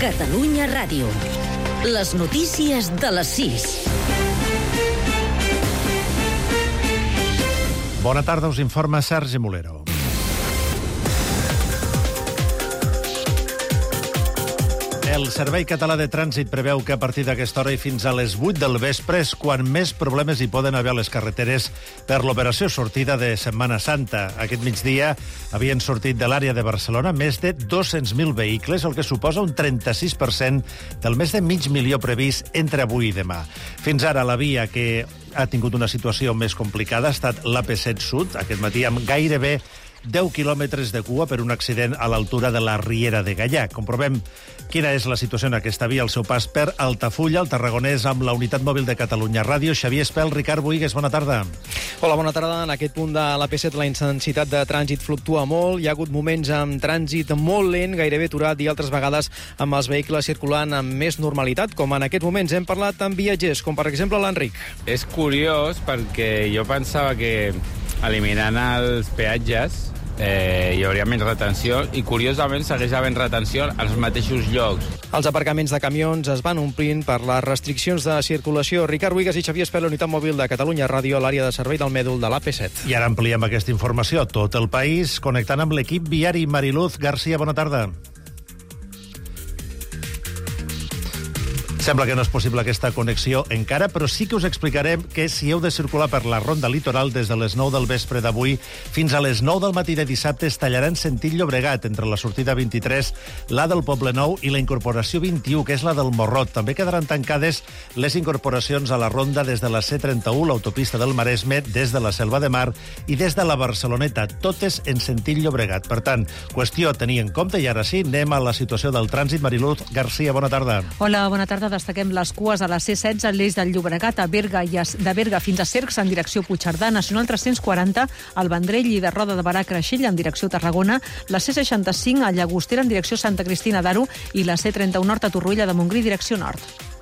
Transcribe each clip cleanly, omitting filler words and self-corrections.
Catalunya Ràdio. Les notícies de les 6. Bona tarda, us informa Sergi Molero. El Servei Català de Trànsit preveu que a partir d'aquesta hora i fins a les 8 del vespre és quan més problemes hi poden haver a les carreteres per l'operació sortida de Setmana Santa. Aquest migdia havien sortit de l'àrea de Barcelona més de 200.000 vehicles, el que suposa un 36% del més de mig milió previst entre avui i demà. Fins ara la via que ha tingut una situació més complicada ha estat l'AP7 Sud, aquest matí amb gairebé 10 quilòmetres de cua per un accident a l'altura de la Riera de Gaià. Comprovem quina és la situació en aquesta via al seu pas per Altafulla, el Tarragonès, amb la unitat mòbil de Catalunya Ràdio. Xavier Espel, Ricard Boigues, bona tarda. Hola, bona tarda. En aquest punt de l'AP7 la intensitat de trànsit fluctua molt. Hi ha hagut moments amb trànsit molt lent, gairebé aturat, i altres vegades amb els vehicles circulant amb més normalitat, com en aquests moments. Hem parlat amb viatgers, com per exemple l'Enric. És curiós perquè jo pensava que eliminant els peatges hi hauria menys retenció i, curiosament, segueix havent retenció als mateixos llocs. Els aparcaments de camions es van omplint per les restriccions de circulació. Ricard Boigues i Xavier Espel, unitat mòbil de Catalunya Ràdio, a l'àrea de servei del Mèdol de l'AP7. I ara ampliem aquesta informació a tot el país, connectant amb l'equip viari. Mariluz García, bona tarda. Sembla que no és possible aquesta connexió encara, però sí que us explicarem que si heu de circular per la ronda litoral des de les 9 del vespre d'avui fins a les 9 del matí de dissabte es tallaran sentit Llobregat entre la sortida 23, la del Poblenou i la incorporació 21, que és la del Morrot. També quedaran tancades les incorporacions a la ronda des de la C31, l'autopista del Maresme, des de la Selva de Mar i des de la Barceloneta, totes en sentit Llobregat. Per tant, qüestió a tenir en compte. I ara sí, anem a la situació del trànsit. Mariluz García, bona tarda. Hola, bona tarda. Destaquem les cues a la C16 a l'eix del Llobregat a Berga i de Berga fins a Cercs en direcció Puigcerdà, Nacional 340 al Vendrell i de Roda de Barà a Creixell en direcció Tarragona, la C65 a Llagostera en direcció Santa Cristina d'Aro i la C31 Nord a Torroella de Montgrí direcció nord.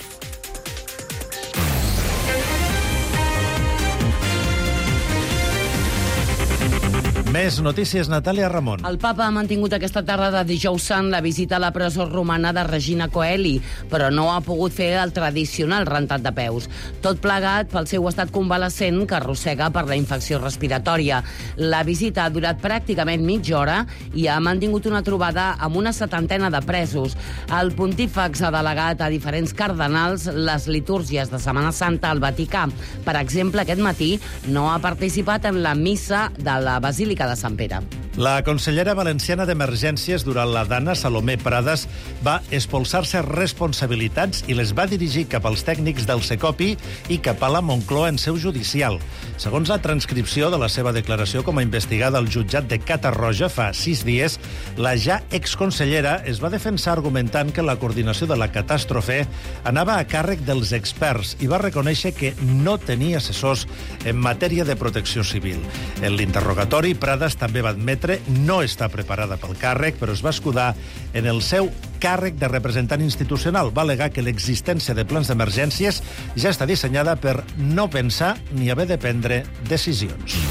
Més notícies, Natàlia Ramon. El papa ha mantingut aquesta tarda de dijous sant la visita a la presó romana de Regina Coeli, però no ha pogut fer el tradicional rentat de peus. Tot plegat pel seu estat convalescent que arrossega per la infecció respiratòria. La visita ha durat pràcticament mitja hora i ha mantingut una trobada amb una 70 de presos. El pontífex ha delegat a diferents cardenals les litúrgies de Setmana Santa al Vaticà. Per exemple, aquest matí no ha participat en la missa de la Basílica de Sant Pere. La consellera valenciana d'Emergències durant la Dana, Salomé Pradas, va expulsar-se responsabilitats i les va dirigir cap als tècnics del Secopi i cap a la Moncloa en seu judicial. Segons la transcripció de la seva declaració com a investigada al jutjat de Catarroja fa 6 dies, la ja exconsellera es va defensar argumentant que la coordinació de la catàstrofe anava a càrrec dels experts i va reconèixer que no tenia assessors en matèria de protecció civil. En l'interrogatori, Pradas també va admetre no està preparada pel càrrec, però es va escudar en el seu càrrec de representant institucional. Va al·legar que l'existència de plans d'emergències ja està dissenyada per no pensar ni haver de prendre decisions.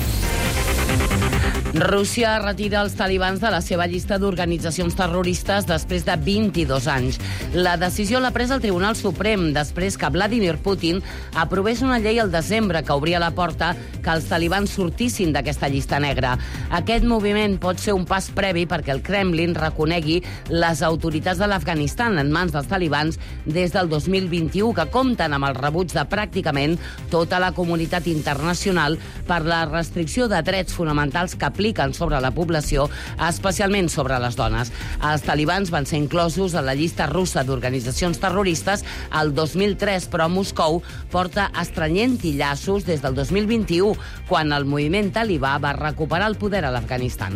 Rússia retira els talibans de la seva llista d'organitzacions terroristes després de 22 anys. La decisió l'ha pres el Tribunal Suprem després que Vladimir Putin aprovés una llei al desembre que obria la porta que els talibans sortissin d'aquesta llista negra. Aquest moviment pot ser un pas previ perquè el Kremlin reconegui les autoritats de l'Afganistan en mans dels talibans des del 2021, que compten amb el rebuig de pràcticament tota la comunitat internacional per la restricció de drets fonamentals que apliquen sobre la població, especialment sobre les dones. Els talibans van ser inclosos a la llista russa d'organitzacions terroristes el 2003, però Moscou porta estrenyent llaços des del 2021, quan el moviment talibà va recuperar el poder a l'Afganistan.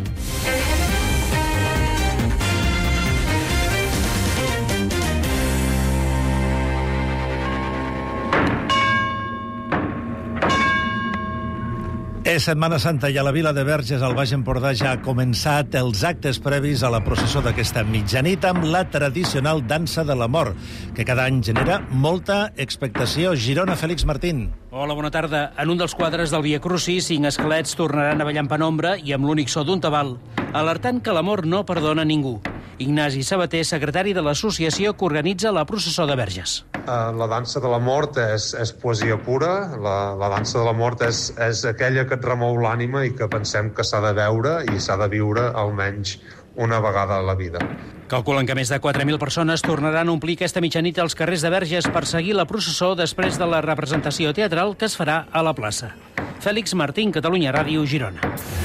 És Setmana Santa i a la vila de Verges, al Baix Empordà, ja ha començat els actes previs a la processó d'aquesta mitjanit amb la tradicional dansa de la mort, que cada any genera molta expectació. Girona, Fèlix Martín. Hola, bona tarda. En un dels quadres del Via Crucis, 5 esquelets tornaran a ballar en penombra i amb l'únic so d'un tabal, alertant que l'amor no perdona ningú. Ignasi Sabater, secretari de l'associació que organitza la processó de Verges. La dansa de la mort és poesia pura. La dansa de la mort és aquella que et remou l'ànima i que pensem que s'ha de veure i s'ha de viure almenys una vegada a la vida. Calculen que més de 4.000 persones tornaran a omplir aquesta mitjanit als carrers de Verges per seguir la processó després de la representació teatral que es farà a la plaça. Fèlix Martín, Catalunya Ràdio, Girona.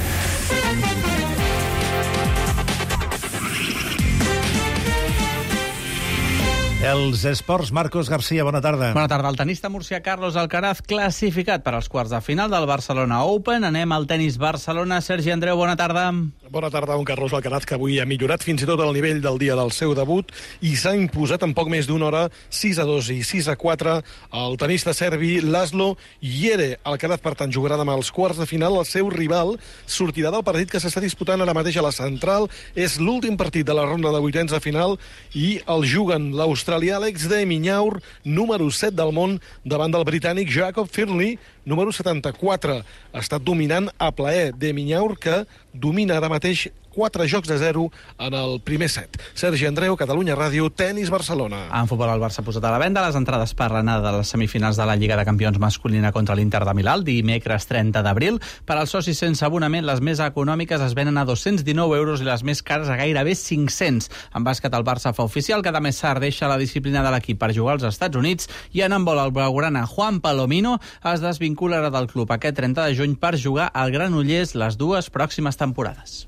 Els esports, Marcos García, bona tarda. Bona tarda. El tenista murcià Carlos Alcaraz classificat per als quarts de final del Barcelona Open. Anem al tenis Barcelona. Sergi Andreu, bona tarda. Bona tarda, un Carlos Alcaraz que avui ha millorat fins i tot el nivell del dia del seu debut i s'ha imposat en poc més d'una hora 6-2 i 6-4 el tenista serbi Laszlo Jere. Alcaraz, per tant, jugarà demà als quarts de final. El seu rival sortirà del partit que s'està disputant ara mateix a la Central. És l'últim partit de la ronda de vuitens de final i el juguen l'australià Alex de Minaur, número 7 del món, davant del britànic Jacob Fearnley, número 74. Ha estat dominant a plaer de Minaur, que domina ara mateix 4-0 en el primer set. Sergi Andreu, Catalunya Ràdio, Tenis Barcelona. En futbol, el Barça ha posat a la venda les entrades per l'anada de les semifinals de la Lliga de Campions masculina contra l'Inter de Milà, dimecres 30 d'abril. Per als socis sense abonament, les més econòmiques es venen a 219 euros i les més cares a gairebé 500. En bàsquet, el Barça fa oficial que Adama Sarr deixa la disciplina de l'equip per jugar als Estats Units i en handbol, el blaugrana Juan Palomino es desvincularà del club aquest 30 de juny per jugar al Granollers les dues pròximes temporades.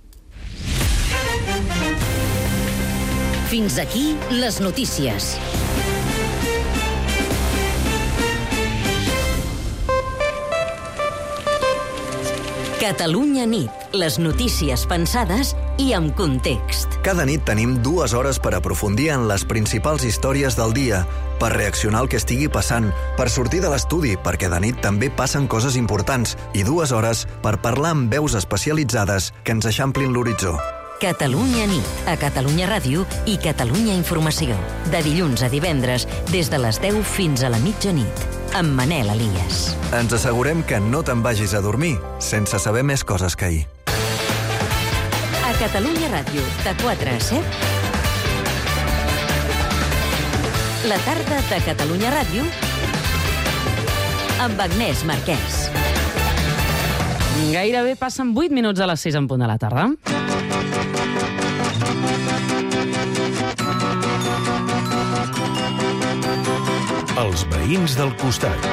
Fins aquí les notícies. Catalunya nit. Les notícies pensades i amb context. Cada nit tenim 2 hores per aprofundir en les principals històries del dia, per reaccionar al que estigui passant, per sortir de l'estudi, perquè de nit també passen coses importants, i 2 hores per parlar amb veus especialitzades que ens eixamplin l'horitzó. Catalunya nit, a Catalunya Ràdio i Catalunya Informació. De dilluns a divendres, des de les 10 fins a la mitjanit, amb Manel Elias. Ens assegurem que no te'n vagis a dormir sense saber més coses que ahir. A Catalunya Ràdio, de 4 a 7, la tarda de Catalunya Ràdio, amb Agnès Marquès. Gairebé passen 8 minuts a les 6 en punt de la tarda. Els veïns del costat.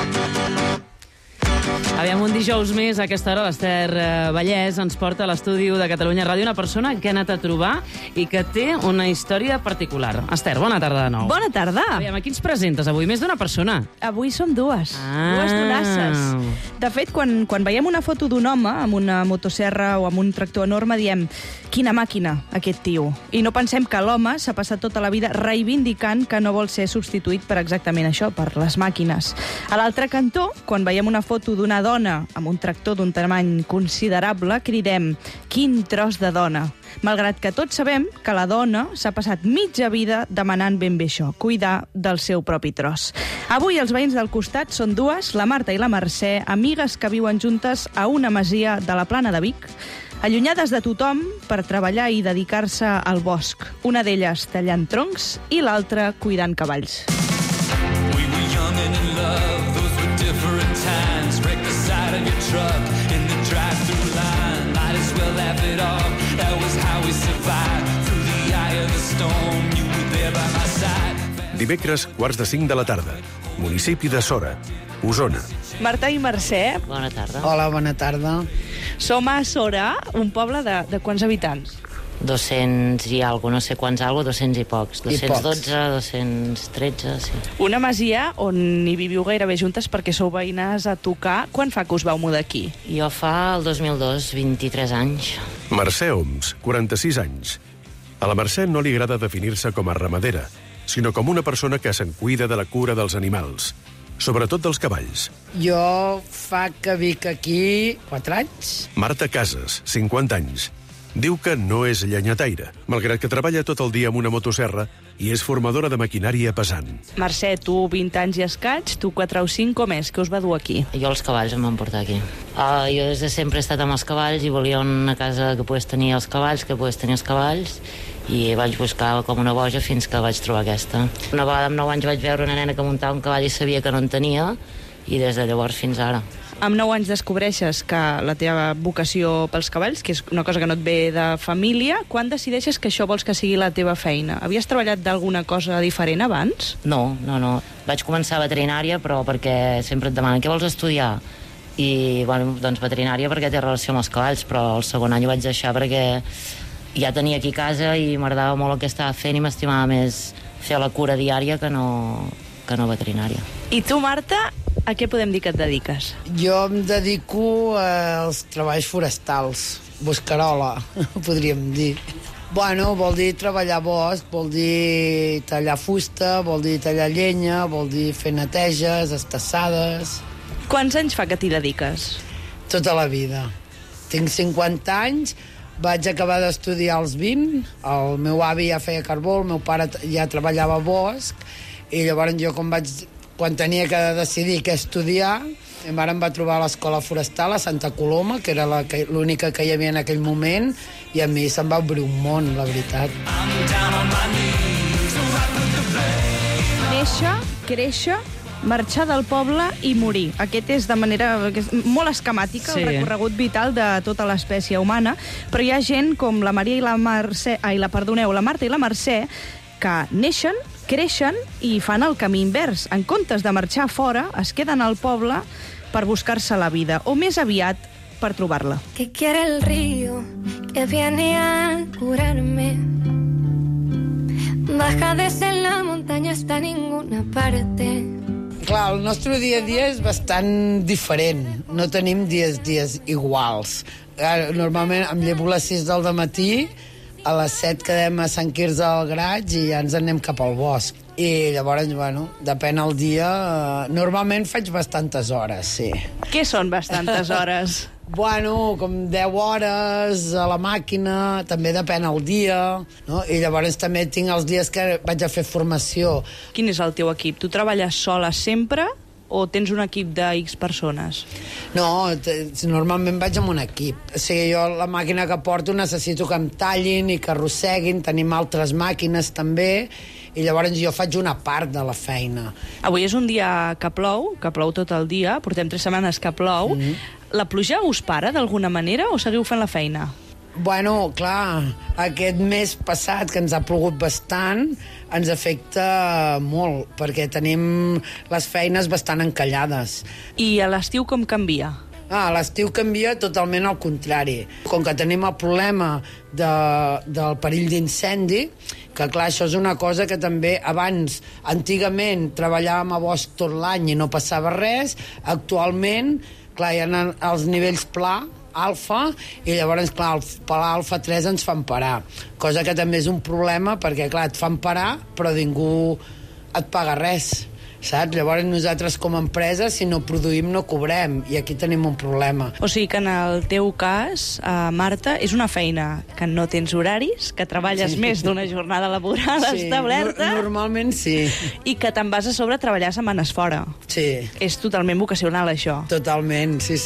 Aviam, un dijous més, a aquesta hora, l'Ester Vallès ens porta a l'estudi de Catalunya Ràdio una persona que ha anat a trobar i que té una història particular. Ester, bona tarda de nou. Bona tarda. Aviam, a qui ens presentes avui? Més d'una persona? Avui som dues. Dues donasses. De fet, quan veiem una foto d'un home amb una motosserra o amb un tractor enorme, diem, quina màquina, aquest tio. I no pensem que l'home s'ha passat tota la vida reivindicant que no vol ser substituït per exactament això, per les màquines. A l'altre cantó, quan veiem una foto d'una dona amb un tractor d'un tamany considerable, cridem, quin tros de dona. Malgrat que tots sabem que la dona s'ha passat mitja vida demanant ben bé això, cuidar del seu propi tros. Avui els veïns del costat són dues, la Marta i la Mercè, amigues que viuen juntes a una masia de la Plana de Vic, allunyades de tothom per treballar i dedicar-se al bosc. Una d'elles tallant troncs i l'altra cuidant cavalls. We were young and in love, those were different times. Wreck the side of your truck in the drive-thru line. Might as well laugh it off, that was how we survived. Through the eye of the storm, you were there by my side. Dimecres, 4:45 de la tarda. Municipi de Sora, Osona. Marta i Mercè. Bona tarda. Hola, bona tarda. Som a Sora, un poble de quants habitants? 200 i alguna, no sé quants, 200 i pocs. 212, 213, sí. Una masia on hi viviu gairebé juntes perquè sou veïnes a tocar. Quan fa que us vau mudar aquí? Jo fa el 2002, 23 anys. Mercè Oms, 46 anys. A la Mercè no li agrada definir-se com a ramadera, sinó com una persona que se'n cuida de la cura dels animals, sobretot dels cavalls. Jo fa que vic aquí 4 anys. Marta Casas, 50 anys. Diu que no és llenyataire, malgrat que treballa tot el dia amb una motoserra i és formadora de maquinària pesant. Mercè, tu 20 anys i escaig, tu 4 o 5, com és? Què us va dur aquí? Jo els cavalls em van portar aquí. Jo des de sempre he estat amb els cavalls i volia una casa que pogués tenir els cavalls, i vaig buscar com una boja fins que vaig trobar aquesta. Una vegada amb 9 anys vaig veure una nena que muntava un cavall i sabia que no en tenia, i des de llavors fins ara. Amb 9 anys descobreixes que la teva vocació pels cavalls, que és una cosa que no et ve de família, quan decideixes que això vols que sigui la teva feina? Havies treballat d'alguna cosa diferent abans? No. Vaig començar veterinària, però perquè sempre et demanen què vols estudiar? I, doncs veterinària perquè té relació amb els cavalls, però el segon any ho vaig deixar perquè ja tenia aquí casa i m'agradava molt el que estava fent i m'estimava més fer la cura diària que no veterinària. I tu, Marta, a què podem dir que et dediques? Jo em dedico als treballs forestals, bosquerola, podríem dir. Vol dir treballar bosc, vol dir tallar fusta, vol dir tallar llenya, vol dir fer neteges, estassades... Quants anys fa que t'hi dediques? Tota la vida. Tinc 50 anys, vaig acabar d'estudiar als 20, el meu avi ja feia carbó, el meu pare ja treballava a bosc, i llavors jo quan tenia que decidir què estudiar, em va trobar a l'escola forestal a Santa Coloma, que era l'única que hi havia en aquell moment, i a mi se'm va obrir un món, la veritat. Néixer, créixer, marxar del poble i morir. Aquest és de manera molt esquemàtica, sí, el recorregut vital de tota l'espècie humana, però hi ha gent com la Maria i la Mercè, la Marta i la Mercè, que neixen, creixen i fan el camí invers. En comptes de marxar fora, es queden al poble per buscar-se la vida, o més aviat per trobar-la. Que quiere el río que viene a curarme. Baja desde la montaña hasta ninguna parte. Clar, el nostre dia a dia és bastant diferent. No tenim dies iguals. Normalment em llevo a les 6 del matí, a les 7 quedem a Sant Quirze del Graig i ja ens anem cap al bosc. I llavors, depèn el dia. Normalment faig bastantes hores, sí. Què són bastantes hores? Com 10 hores a la màquina, també depèn el dia, no? I llavors també tinc els dies que vaig a fer formació. Quin és el teu equip? Tu treballes sola sempre o tens un equip de X persones? No, normalment vaig amb un equip. O sigui, jo la màquina que porto necessito que em tallin i que arrosseguin, tenim altres màquines també, i llavors jo faig una part de la feina. Avui és un dia que plou tot el dia, portem 3 setmanes que plou. La pluja us para d'alguna manera o seguiu fent la feina? Clar, aquest mes passat, que ens ha plogut bastant, ens afecta molt, perquè tenim les feines bastant encallades. I a l'estiu com canvia? A l'estiu canvia totalment al contrari. Com que tenim el problema del perill d'incendi, que clar, això és una cosa que també abans, antigament, treballàvem a bosc tot l'any i no passava res, actualment, clar, hi ha els nivells pla, alfa, i llavors, clar, per l'alfa 3 ens fan parar. Cosa que també és un problema, perquè, clar, et fan parar, però ningú et paga res, saps? Llavors nosaltres com a empresa, si no produïm, no cobrem, i aquí tenim un problema. O sigui que en el teu cas, Marta, és una feina que no tens horaris, que treballes més d'una jornada laboral establerta. Normalment sí. I que te'n vas a sobre a treballar setmanes fora. Sí. És totalment vocacional, això. Totalment, sí.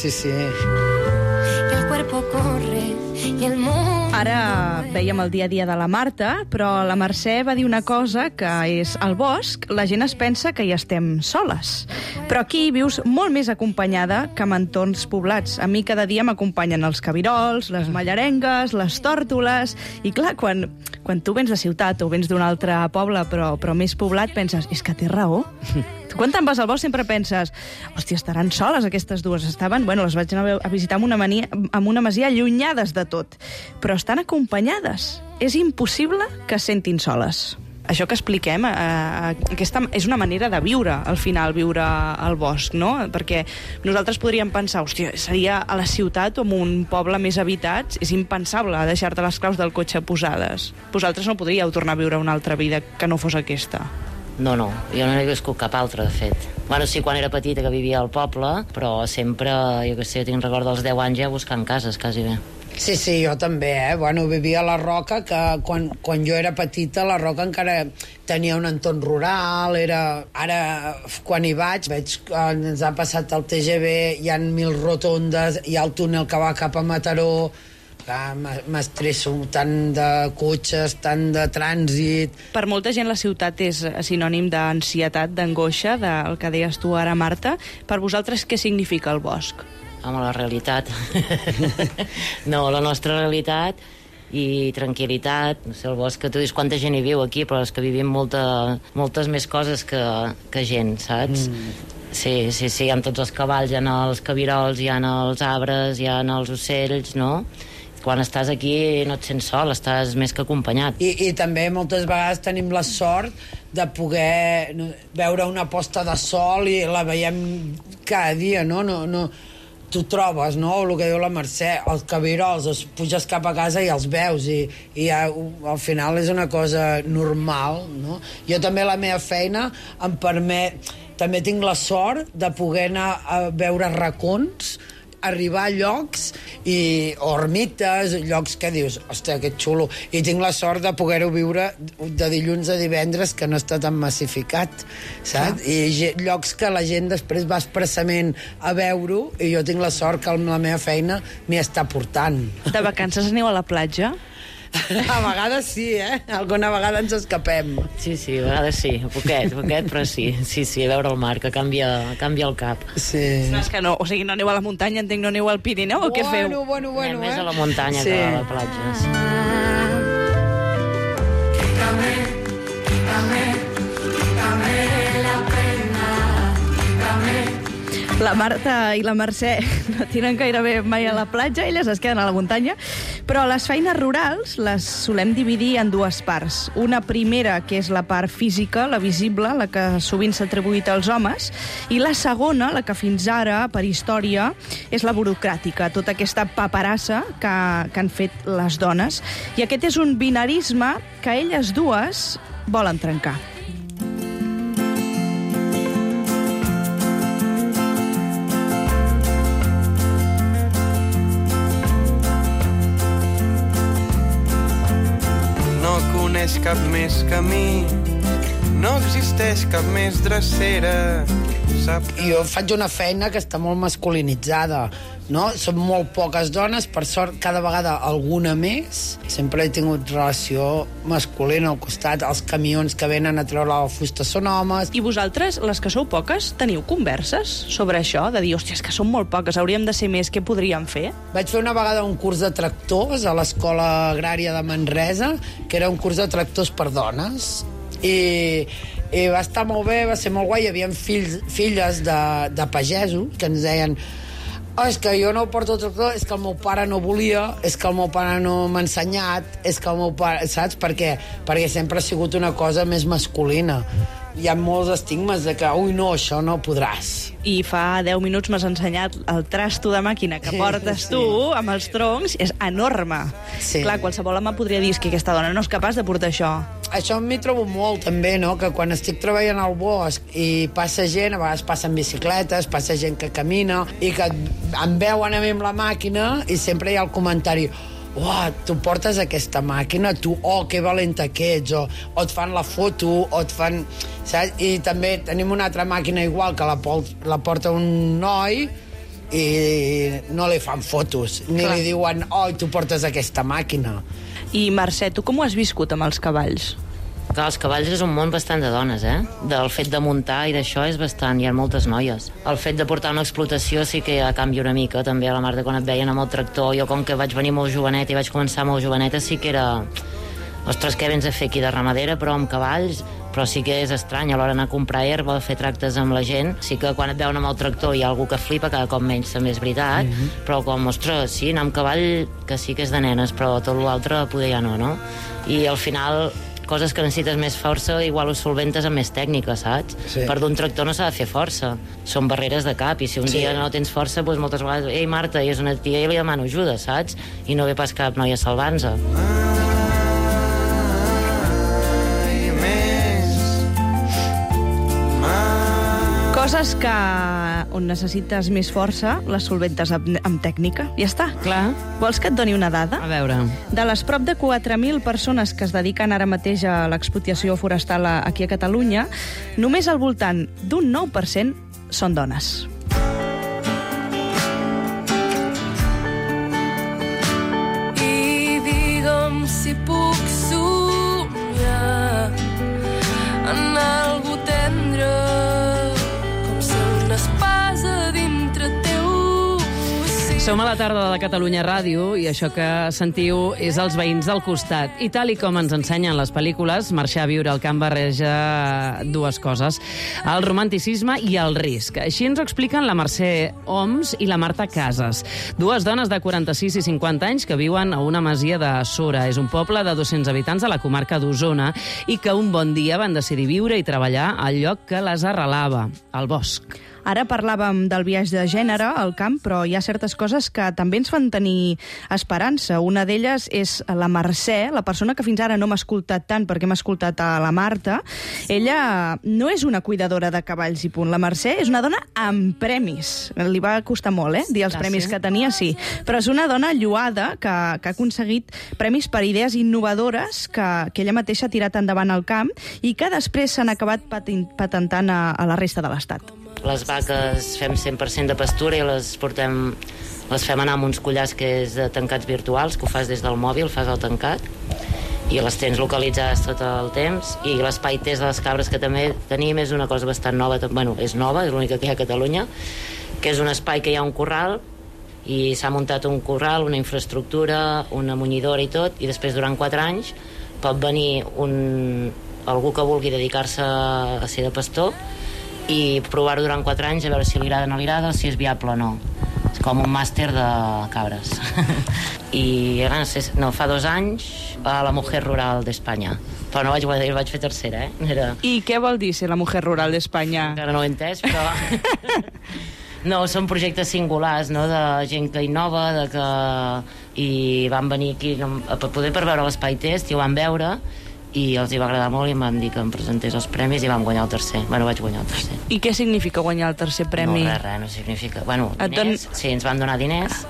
Ara veiem el dia a dia de la Marta, però la Mercè va dir una cosa, que és al bosc la gent es pensa que hi estem soles. Però aquí vius molt més acompanyada que en entorns poblats. A mi cada dia m'acompanyen els cabirols, les mallarengues, les tòrtoles... I clar, quan tu vens de ciutat o vens d'un altre poble però més poblat, penses, és que té raó. Tu quan te'n vas al bosc sempre penses, hòstia, estaran soles aquestes dues. Estaven, les vaig anar a visitar amb una masia allunyades de tot. Però estan acompanyades. És impossible que es sentin soles. Això que expliquem, aquesta és una manera de viure, al final, viure al bosc, no? Perquè nosaltres podríem pensar, hòstia, seria a la ciutat o en un poble més habitat, és impensable deixar-te les claus del cotxe posades. Vosaltres no podríeu tornar a viure una altra vida que no fos aquesta. No, jo no he viscut cap altra, de fet. Sí, quan era petita que vivia al poble, però sempre, jo tinc record dels 10 anys ja buscant cases, quasi bé. Sí, jo també, Bueno, vivia a la Roca, que quan jo era petita, la Roca encara tenia un entorn rural, Ara, quan hi veig que ens ha passat el TGV, hi ha 1000 rotondes, hi ha el túnel que va cap a Mataró, m'estresso tant de cotxes, tant de trànsit. Per molta gent la ciutat és sinònim d'ansietat, d'angoixa, del que deies tu ara, Marta. Per vosaltres, què significa el bosc? Home, la realitat. No, la nostra realitat i tranquil·litat. No sé, el bosc, que tu dius quanta gent hi viu aquí, però és que vivim moltes més coses que gent, saps? Sí, hi ha tots els cavalls, hi ha els cabirols, hi ha els arbres, hi ha els ocells, no? Quan estàs aquí no et sents sol, estàs més que acompanyat. I també moltes vegades tenim la sort de poder veure una posta de sol i la veiem cada dia, no? Tu trobes, no?, el que diu la Mercè, els cabirols, puges cap a casa i els veus, i al final és una cosa normal, no? Jo també la meva feina em permet... També tinc la sort de poder anar a veure racons, arribar a llocs o ermites, llocs que dius, hòstia, que xulo, i tinc la sort de poder-ho viure de dilluns a divendres, que no està tan massificat, saps? I llocs que la gent després va expressament a veure-ho, i jo tinc la sort que la meva feina m'hi està portant. De vacances aneu a la platja? A vegades sí, Alguna vegada ens escapem. Sí, a vegades sí, poquet, però sí, a veure el mar, que canvia el cap. Sí. És que no, o sigui, no aneu a la muntanya, entenc, no aneu al Pirineu, o què feu? Bueno, anem més a la muntanya que a la platja. Quítame la pena, quítame. La Marta i la Mercè no tiren gairebé mai a la platja, elles es queden a la muntanya, però les feines rurals les solem dividir en dues parts. Una primera, que és la part física, la visible, la que sovint s'ha atribuït als homes, i la segona, la que fins ara, per història, és la burocràtica, tota aquesta paperassa que han fet les dones. I aquest és un binarisme que elles dues volen trencar. Cap més camí, no existeix cap més drecera. Jo faig una feina que està molt masculinitzada, no? Són molt poques dones, per sort cada vegada alguna més. Sempre he tingut relació masculina al costat, els camions que venen a treure la fusta són homes. I vosaltres, les que sou poques, teniu converses sobre això? De dir, hòstia, és que són molt poques, hauríem de ser més, què podríem fer? Vaig fer una vegada un curs de tractors a l'Escola Agrària de Manresa, que era un curs de tractors per dones, i va estar molt bé, va ser molt guai. Hi havia filles de pagesos que ens deien, és que jo no porto tractor, és que el meu pare no volia, és que el meu pare no m'ha ensenyat, és que el meu pare... Saps per què? Perquè sempre ha sigut una cosa més masculina. Hi ha molts estigmes de que, ui, no, això no podràs. I fa 10 minuts m'has ensenyat el trasto de màquina que portes tu amb els troncs, és enorme. Sí. Clar, qualsevol home podria dir que aquesta dona no és capaç de portar això. Això m'hi trobo molt, també, no?, que quan estic treballant al bosc i passa gent, a vegades passen bicicletes, passa gent que camina, i que em veuen a mi amb la màquina i sempre hi ha el comentari, tu portes aquesta màquina, tu, que valenta que ets, o et fan la foto, o et fan... Saps? I també tenim una altra màquina igual que la porta un noi i no li fan fotos, ni li diuen, tu portes aquesta màquina. I Mercè, tu com ho has viscut amb els cavalls? Clar, els cavalls és un món bastant de dones, Del fet de muntar i d'això és bastant, hi ha moltes noies. El fet de portar una explotació sí que ja canvia una mica, també a la Marta, quan et veien amb el tractor. Jo, com que vaig venir molt joveneta i vaig començar molt joveneta, sí que era... Ostres, què vens a fer aquí de ramadera, però amb cavalls? Però sí que és estrany, a l'hora d'anar a comprar herba, fer tractes amb la gent, sí que quan et veuen amb el tractor hi ha algú que flipa, cada cop menys també és veritat, però com, ostres, sí, anar amb cavall, que sí que és de nenes, però tot l'altre poder ja no, no? I al final... coses que necessites més força, igual ho solventes amb més tècnica, saps? Sí. Per d'un tractor no s'ha de fer força. Són barreres de cap, i si un dia no tens força, doncs moltes vegades, ei, Marta, i és una tia, i li demano ajuda, saps? I no ve pas cap noia salvant-se. Coses que on necessites més força les solventes amb tècnica. Ja està. Clar. Vols que et doni una dada? A veure. De les prop de 4.000 persones que es dediquen ara mateix a l'explotació forestal aquí a Catalunya, només al voltant d'un 9% són dones. I digue'm si puc somiar en algú tendre com ser una espasa dintre teu. Som a la tarda de la Catalunya Ràdio i això que sentiu és els veïns del costat. I tal i com ens ensenyen les pel·lícules, marxar a viure al camp barreja dues coses, el romanticisme i el risc. Així ens ho expliquen la Mercè Oms i la Marta Casas, dues dones de 46 i 50 anys que viuen a una masia de Sora. És un poble de 200 habitants a la comarca d'Osona i que un bon dia van decidir viure i treballar al lloc que les arrelava, al bosc. Ara parlàvem del biaix de gènere al camp, però hi ha certes coses que també ens fan tenir esperança. Una d'elles és la Mercè, la persona que fins ara no m'ha escoltat tant perquè m'ha escoltat a la Marta. Ella no és una cuidadora de cavalls i punt. La Mercè és una dona amb premis. Li va costar molt, dir els premis que tenia, sí. Però és una dona lloada que ha aconseguit premis per idees innovadores que ella mateixa ha tirat endavant al camp i que després s'han acabat patentant a la resta de l'Estat. Les vaques fem 100% de pastura i les fem anar amb uns collars que és de tancats virtuals, que ho fas des del mòbil, fas el tancat, i les tens localitzades tot el temps, i l'espai test de les cabres que també tenim és una cosa bastant nova, bueno, és nova, és l'única que hi ha a Catalunya, que és un espai que hi ha un corral, i s'ha muntat un corral, una infraestructura, una munyidora i tot, i després durant 4 anys pot venir algú que vulgui dedicar-se a ser de pastor i provar-ho durant 4 anys a veure si li agrada o no li agrada, si és viable o no. És com un màster de cabres. I fa 2 anys a la Mujer Rural d'Espanya. Però no vaig guanyar, vaig fer tercera, I què vol dir ser la Mujer Rural d'Espanya? Encara no ho he entès, però... No, són projectes singulars, no?, de gent que innova, i van venir aquí per veure l'espai test, i ho van veure, i els hi va agradar molt i em van dir que em presentés els premis i vam guanyar el tercer. Bueno, vaig guanyar el tercer. I què significa guanyar el tercer premi? No, res, no significa... Bueno, diners, sí, ens van donar diners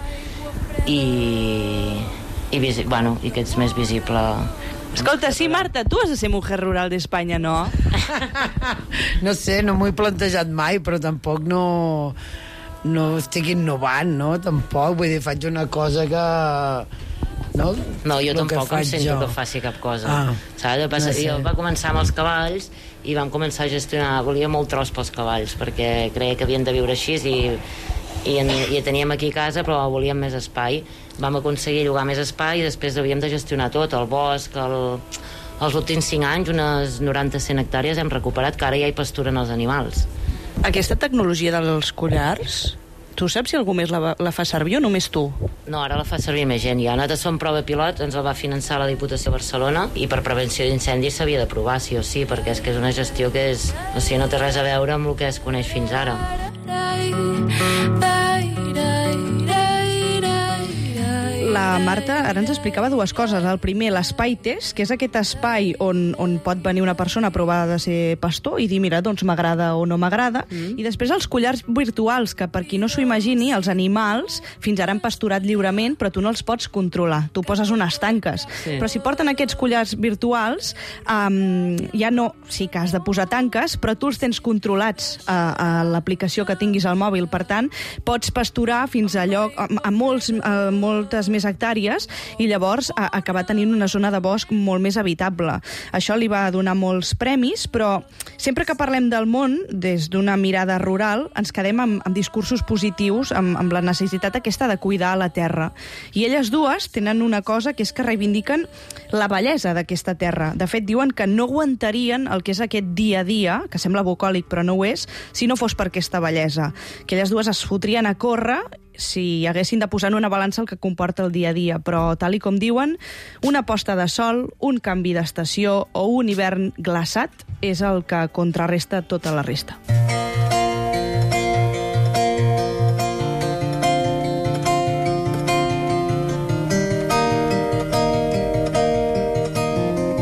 i que ets més visible. Escolta, sí, Marta, tu has de ser Mujer Rural d'Espanya, no? No sé, no m'ho he plantejat mai, però tampoc no estic innovant, no? Tampoc, vull dir, faig una cosa que... No, jo tampoc em sento que faci cap cosa. Jo va començar amb els cavalls i vam començar a gestionar, volia molt tros pels cavalls perquè creia que havien de viure així i teníem aquí casa però volíem més espai. Vam aconseguir llogar més espai i després havíem de gestionar tot, el bosc, els últims 5 anys, unes 90-100 hectàrees hem recuperat, que ara ja hi pasturen els animals. Aquesta tecnologia dels collars, tu saps si algú més la fa servir o només tu? No, ara la fa servir més gent. Ja nosaltres som prova pilot, ens la va finançar la Diputació de Barcelona i per prevenció d'incendis s'havia de provar, sí o sí, perquè és que és una gestió que no té res a veure amb el que es coneix fins ara. La Marta ara ens explicava 2 coses. El primer, l'espai test, que és aquest espai on pot venir una persona a provar de ser pastor i dir, mira, doncs m'agrada o no m'agrada. I després els collars virtuals, que per qui no s'ho imagini, els animals fins ara han pasturat lliurement, però tu no els pots controlar. Tu poses unes tanques. Sí. Però si porten aquests collars virtuals, ja no... Sí que has de posar tanques, però tu els tens controlats a l'aplicació que tinguis al mòbil. Per tant, pots pasturar fins a lloc a moltes més hectàrees i llavors acabar tenint una zona de bosc molt més habitable. Això li va donar molts premis, però sempre que parlem del món, des d'una mirada rural, ens quedem amb discursos positius, amb la necessitat aquesta de cuidar la terra. I elles dues tenen una cosa, que és que reivindiquen la bellesa d'aquesta terra. De fet, diuen que no aguantarien el que és aquest dia a dia, que sembla bucòlic però no ho és, si no fos per aquesta bellesa. Que elles dues es fotrien a córrer si haguessin de posar en una balança el que comporta el dia a dia, però tal i com diuen, una posta de sol, un canvi d'estació o un hivern glaçat és el que contrarresta tota la resta.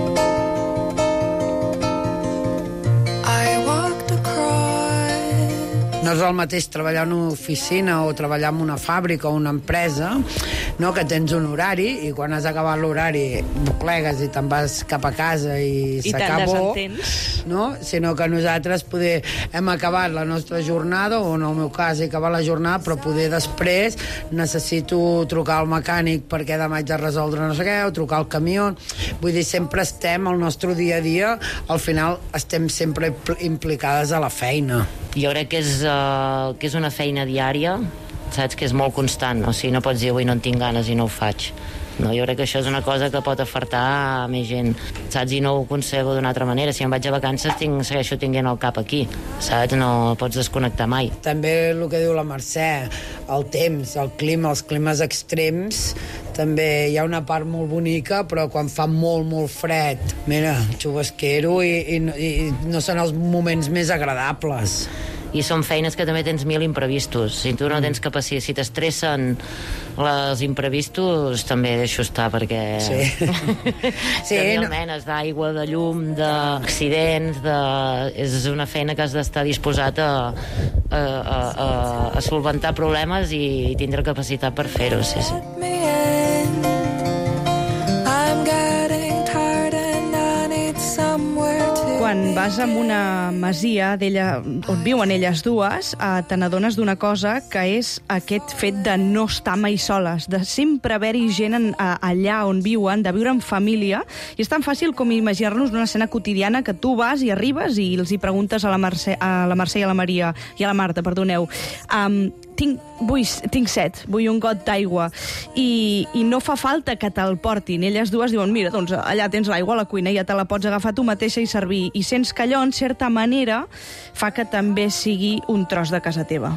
I walked across no és el mateix treballar en una oficina o treballar en una fàbrica o una empresa, no? Que tens un horari i quan has acabat l'horari plegues i te'n vas cap a casa i s'acabó, no? Sinó que nosaltres hem acabat la nostra jornada, o en el meu cas he acabat la jornada, però poder després necessito trucar al mecànic perquè demà haig de resoldre no sé què, o trucar al camió. Vull dir, sempre estem al nostre dia a dia, al final estem sempre implicades a la feina. Jo crec que és una feina diària, saps, que és molt constant, o sigui, no pots dir avui no en tinc ganes i no ho faig. No, jo crec que això és una cosa que pot afartar a més gent, saps, i no ho concebo d'una altra manera. Si em vaig a vacances segueixo tinguent el cap aquí, saps, no pots desconnectar mai. També el que diu la Mercè, el temps, el clima, els climes extrems, també hi ha una part molt bonica, però quan fa molt, molt fred, mira, xubasquero i no són els moments més agradables. I són feines que també tens 1000 imprevistos. Si tu no tens capacitat, si t'estressen els imprevistos, també deixo estar, perquè també menes d'aigua, de llum, d'accidents, és una feina que has d'estar disposat a solventar problemes i tindre capacitat per fer-ho, sí. Quan vas a una masia on viuen elles dues, te n'adones d'una cosa, que és aquest fet de no estar mai soles, de sempre haver-hi gent allà on viuen, de viure en família, i és tan fàcil com imaginar-nos una escena quotidiana que tu vas i arribes i els hi preguntes a la Mercè i a la Maria, i a la Marta, perdoneu, tinc set, vull un got d'aigua, i no fa falta que te'l portin. Elles dues diuen, mira, doncs allà tens l'aigua a la cuina, ja te la pots agafar tu mateixa i servir. I sents que allò, en certa manera, fa que també sigui un tros de casa teva.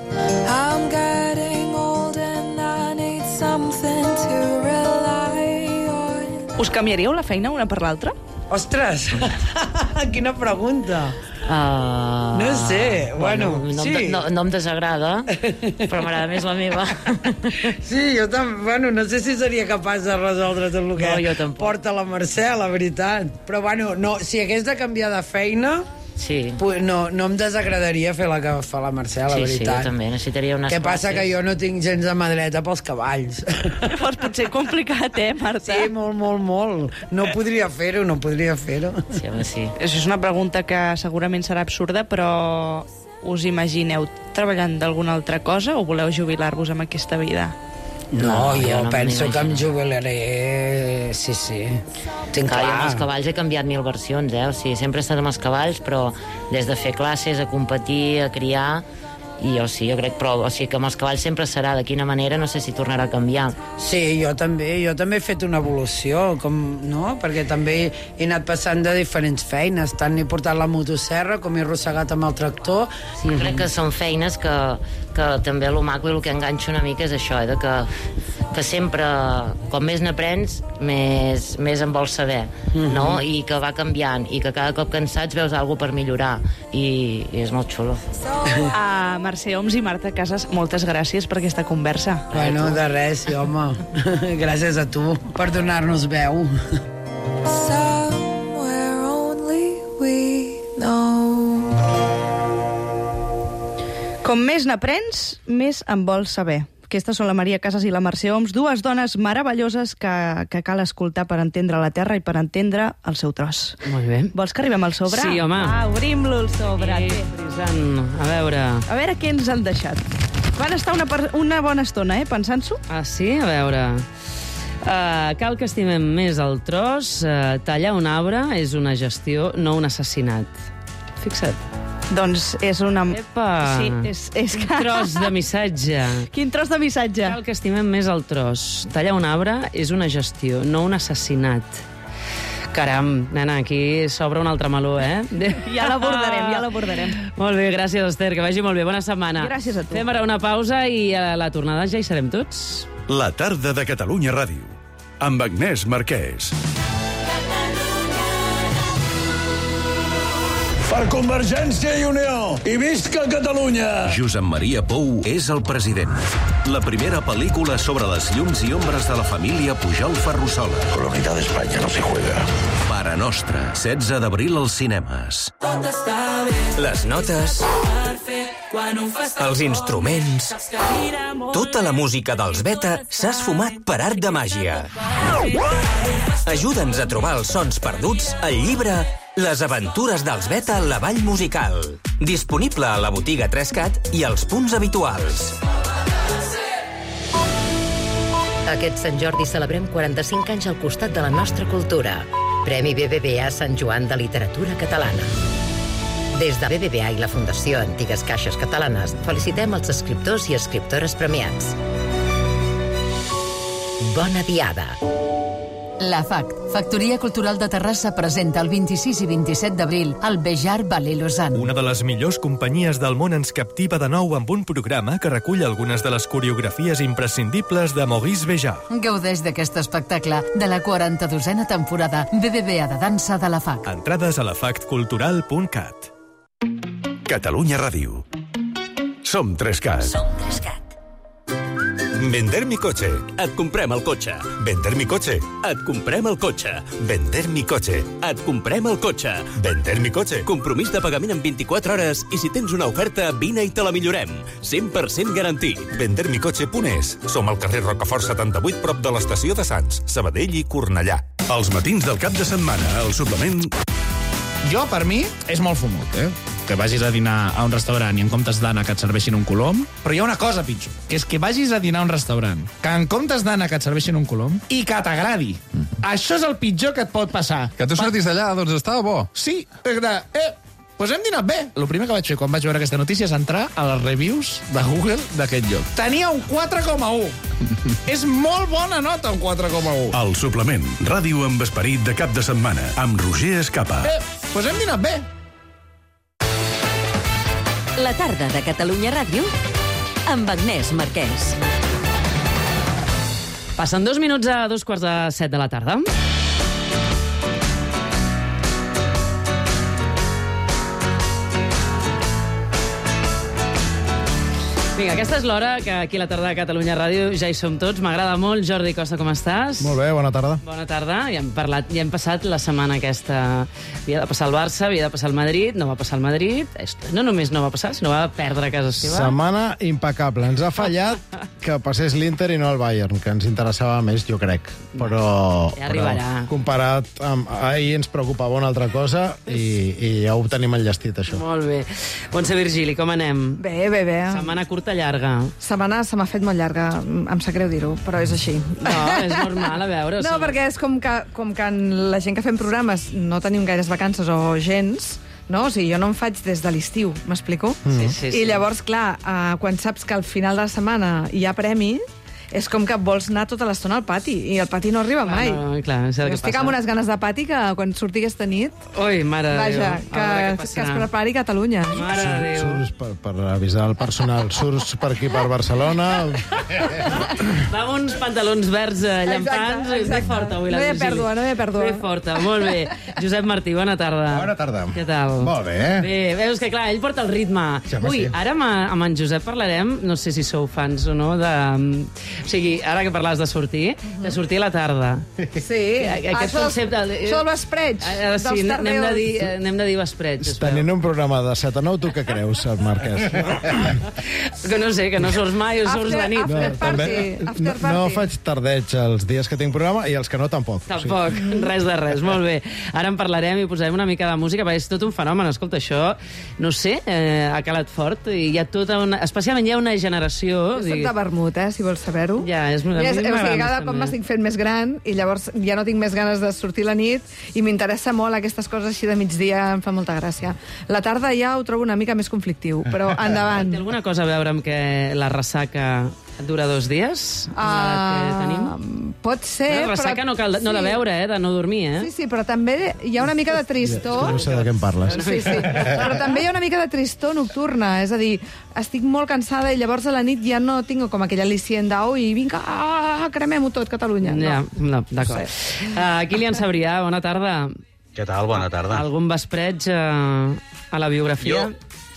Us canviaríeu la feina una per l'altra? Ostres, quina pregunta! No sé, bueno, sí. No em desagrada, però m'agrada més la meva. Sí, jo també, bueno, no sé si seria capaç de resoldre tot el que porta la Mercè, la veritat. Però bueno, no, si hagués de canviar de feina, no em desagradaria fer la que fa la Mercè, la veritat. Sí, jo també, necessitaria unes classes. Què passa que jo no tinc gens de mà dreta pels cavalls. Llavors potser complicat, Marta? Sí, molt. No podria fer-ho. Sí, home, sí. És una pregunta que segurament serà absurda, però us imagineu treballant d'alguna altra cosa o voleu jubilar-vos amb aquesta vida? No, jo penso que em jubilaré, sí. Tinc clar. Jo amb els cavalls he canviat 1000 versions, o sigui, sempre he estat amb els cavalls, però des de fer classes, a competir, a criar, i jo crec, però o sigui, que amb els cavalls sempre serà, de quina manera, no sé si tornarà a canviar. Sí, jo també he fet una evolució, perquè també he anat passant de diferents feines, tant he portat la motosserra com he arrossegat amb el tractor. Sí, crec que són feines que també el maco i el que enganxa una mica és això, que sempre, com més n'aprens, més en vols saber, no? I que va canviant, i que cada cop cansats veus alguna per millorar, i és molt xulo. Mercè Homs i Marta Casas, moltes gràcies per aquesta conversa. Bueno, de res, home. Gràcies a tu per donar-nos veu. Somewhere only we know. Com més n'aprens, més en vols saber. Aquestes són la Maria Casas i la Mercè Homs, dues dones meravelloses que cal escoltar per entendre la Terra i per entendre el seu tros. Molt bé. Vols que arribem al sobre? Sí, home. Obrim-lo, el sobre. A veure... A veure què ens han deixat. Van estar una bona estona, pensant-s'ho. Ah, sí? A veure... cal que estimem més el tros. Tallar un arbre és una gestió, no un assassinat. Fixa't. Doncs és una... Epa! Sí, és que... Quin tros de missatge. Quin tros de missatge? Cal que estimem més el tros. Tallar un arbre és una gestió, no un assassinat. Caram, nena, aquí s'obre un altre meló, Ja l'abordarem. Molt bé, gràcies, Esther, que vagi molt bé. Bona setmana. Gràcies a tu. Fem ara una pausa i a la tornada ja hi serem tots. La tarda de Catalunya Ràdio, amb Agnès Marquès. Per Convergència i Unió. I visca Catalunya! Josep Maria Pou és el president. La primera pel·lícula sobre les llums i ombres de la família Pujol Ferrusola. Con la unitat d'Espanya no se juega. Para Nostra, 16 d'abril als cinemes. Les notes els instruments, tota la música dels Beta s'ha esfumat per art de màgia. Ajuda'ns a trobar els sons perduts al llibre Les aventures dels Beta a la Vall Musical. Disponible a la botiga 3CAT i als punts habituals. Aquest Sant Jordi celebrem 45 anys al costat de la nostra cultura. Premi BBVA Sant Joan de Literatura Catalana. Des de BBVA i la Fundació Antigues Caixes Catalanes felicitem els escriptors i escriptores premiats. Bona diada. La FACT, Factoria Cultural de Terrassa, presenta el 26 i 27 d'abril el Bejar Ballet Lausanne. Una de les millors companyies del món ens captiva de nou amb un programa que recull algunes de les coreografies imprescindibles de Maurice Bejar. Gaudeix d'aquest espectacle de la 42a temporada BBVA de dansa de la FACT. Entrades a lafactcultural.cat. Catalunya Ràdio. Som 3CAT. Vender mi coche. Et comprem el cotxe. Vender mi coche. Et comprem el cotxe. Vender mi coche. Et comprem el cotxe. Vender mi coche. Compromís de pagament en 24 hores i si tens una oferta, vine i te la millorem. 100% garantit. Vendermicoche.es. Som al carrer Rocafort 78, prop de l'estació de Sants, Sabadell i Cornellà. Els matins del cap de setmana, el suplement... Jo, per mi, és molt fumut, que vagis a dinar a un restaurant i en comptes d'ànec que et serveixin un colom, però hi ha una cosa pitjor, que és que vagis a dinar a un restaurant, que en comptes d'ànec que et serveixin un colom, i que t'agradi. Això és el pitjor que et pot passar. Que tu sortis d'allà, doncs estava bo. Sí, doncs hem dinat bé. El primer que vaig fer quan vaig veure aquesta notícia és entrar a les reviews de Google d'aquest lloc. Tenia un 4,1. És molt bona nota, un 4,1. El suplement, ràdio amb esperit de cap de setmana, amb Roger Escapa. Doncs hem dinat bé. La tarda de Catalunya Ràdio amb Agnès Marquès. Passen 2 minuts a 2:45 de la tarda. Vinga, aquesta és l'hora que aquí a la tarda de Catalunya Ràdio ja hi som tots. M'agrada molt. Jordi Costa, com estàs? Molt bé, bona tarda. Bona tarda. Ja hem passat la setmana aquesta. Havia de passar el Barça, havia de passar el Madrid, no va passar el Madrid. No només no va passar, sinó va perdre a casa seva. Setmana impecable. Ens ha fallat que passés l'Inter i no el Bayern, que ens interessava més, jo crec. Però, ja arribarà. Però comparat amb... Ahir ens preocupava una altra cosa i ja ho tenim enllestit, això. Molt bé. Montse Virgili, com anem? Bé. Setmana curta, llarga. Setmana se m'ha fet molt llarga, em sap greu dir-ho, però és així. No, és normal, a veure. No, perquè és com que la gent que fem programes no tenim gaires vacances o gens, no? O sigui, jo no em faig des de l'estiu, m'explico? Sí. I llavors, clar, quan saps que al final de la setmana hi ha premi, és com que vols anar tota l'estona al pati, i el pati no arriba mai. No, clar, és el que estic passa. amb unes ganes de pati que quan surti aquesta nit... Ui, mare de Déu. Vaja, que es prepari Catalunya. Mare de Déu. Surts per avisar el personal, surts per aquí per Barcelona... Va amb uns pantalons verds llampants. Exacte. Ve forta avui la No hi ha Virgili. pèrdua. Ve forta, molt bé. Josep Martí, bona tarda. Bona tarda. Què tal? Molt bé. Bé, veus que clar, ell porta el ritme. Sí, home, Ui, sí. ara amb en Josep parlarem, no sé si sou fans o no, de... O sigui, ara que parlaves de sortir a la tarda. Sí. Aquest concepte... Això del vespreig, dels Sí, tardeus. anem de dir vespreig. Tenint un programa de 7 a 9, tu què creus, Marquès? Que no sé, que no surts mai o surts de nit. After party. No faig tardeig els dies que tinc programa i els que no, tampoc. Tampoc, res de res, molt bé. Ara en parlarem i posarem una mica de música, perquè és tot un fenomen. Escolta, això, no sé, ha calat fort i hi ha tota una... Especialment hi ha una generació... Jo soc de vermut, si vols saber-ho. Ja, és... O sigui, cada cop m'estic fent més gran i llavors ja no tinc més ganes de sortir a la nit i m'interessa molt aquestes coses així de migdia, em fa molta gràcia. La tarda ja ho trobo una mica més conflictiu, però endavant. Té alguna cosa a veure amb que la ressaca dura 2 dies? Que tenim? Pot ser, la ressaca no de veure, de no dormir, Sí, però també hi ha una mica de tristor. No sé de què em parles. Sí. Però també hi ha una mica de tristor nocturna, és a dir, estic molt cansada i llavors a la nit ja no tinc com aquella al·licient i vinga, cremem-ho tot, Catalunya. No, d'acord. Kilian Sabrià, bona tarda. Què tal? Bona tarda. Algun vespreig a la biografia?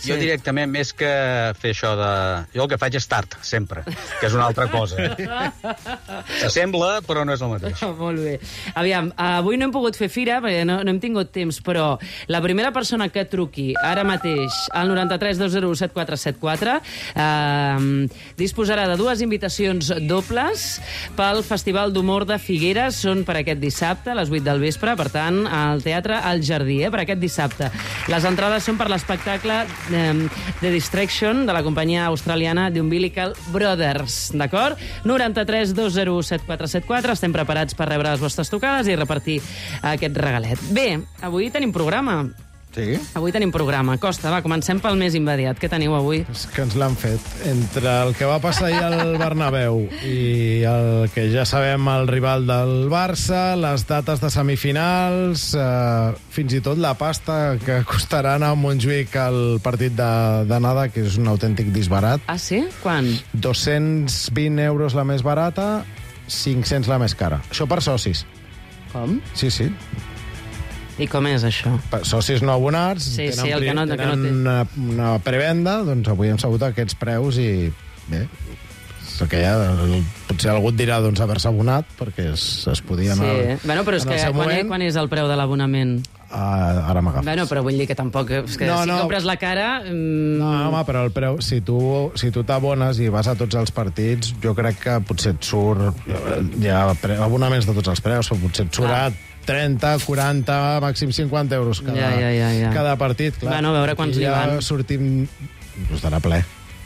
Jo directament, més que fer això de... Jo el que faig és tard, sempre, que és una altra cosa. S'assembla, però no és el mateix. Molt bé. Aviam, avui no hem pogut fer fira, perquè no hem tingut temps, però la primera persona que truqui ara mateix al 93 201 7474 disposarà de 2 invitacions dobles pel Festival d'Humor de Figueres. Són per aquest dissabte, a les 8 del vespre, per tant, al Teatre El Jardí, per aquest dissabte. Les entrades són per l'espectacle The Distraction, de la companyia australiana The Umbilical Brothers, d'acord? 93 201 7474, estem preparats per rebre les vostres trucades i repartir aquest regalet. Bé, avui tenim programa. Sí? Avui tenim programa. Costa, va, comencem pel més immediat. Què teniu avui? És que ens l'han fet. Entre el que va passar ahir al Bernabéu i el que ja sabem el rival del Barça, les dates de semifinals, fins i tot la pasta que costarà anar a Montjuïc al partit d'anada, que és un autèntic disbarat. Ah, sí? Quan? 220 euros la més barata, 500 la més cara. Això per socis. Com? Sí, sí. I com és, això? Socis no abonats tenen una prevenda, doncs avui hem sabut aquests preus i bé, perquè ja potser algú et dirà haver-se abonat perquè es podia anar... Sí, bueno, però és que quan és el preu de l'abonament? Ara m'agafes. Bueno, però vull dir que tampoc... És que si compres la cara... No, home, però el preu... Si tu t'abones i vas a tots els partits, jo crec que potser et surt... Hi ha abonaments de tots els preus, però potser et surt 30, 40, màxim 50 euros cada partit. Clar. Bueno, a veure quants li van. Ja sortim... Estarà ple.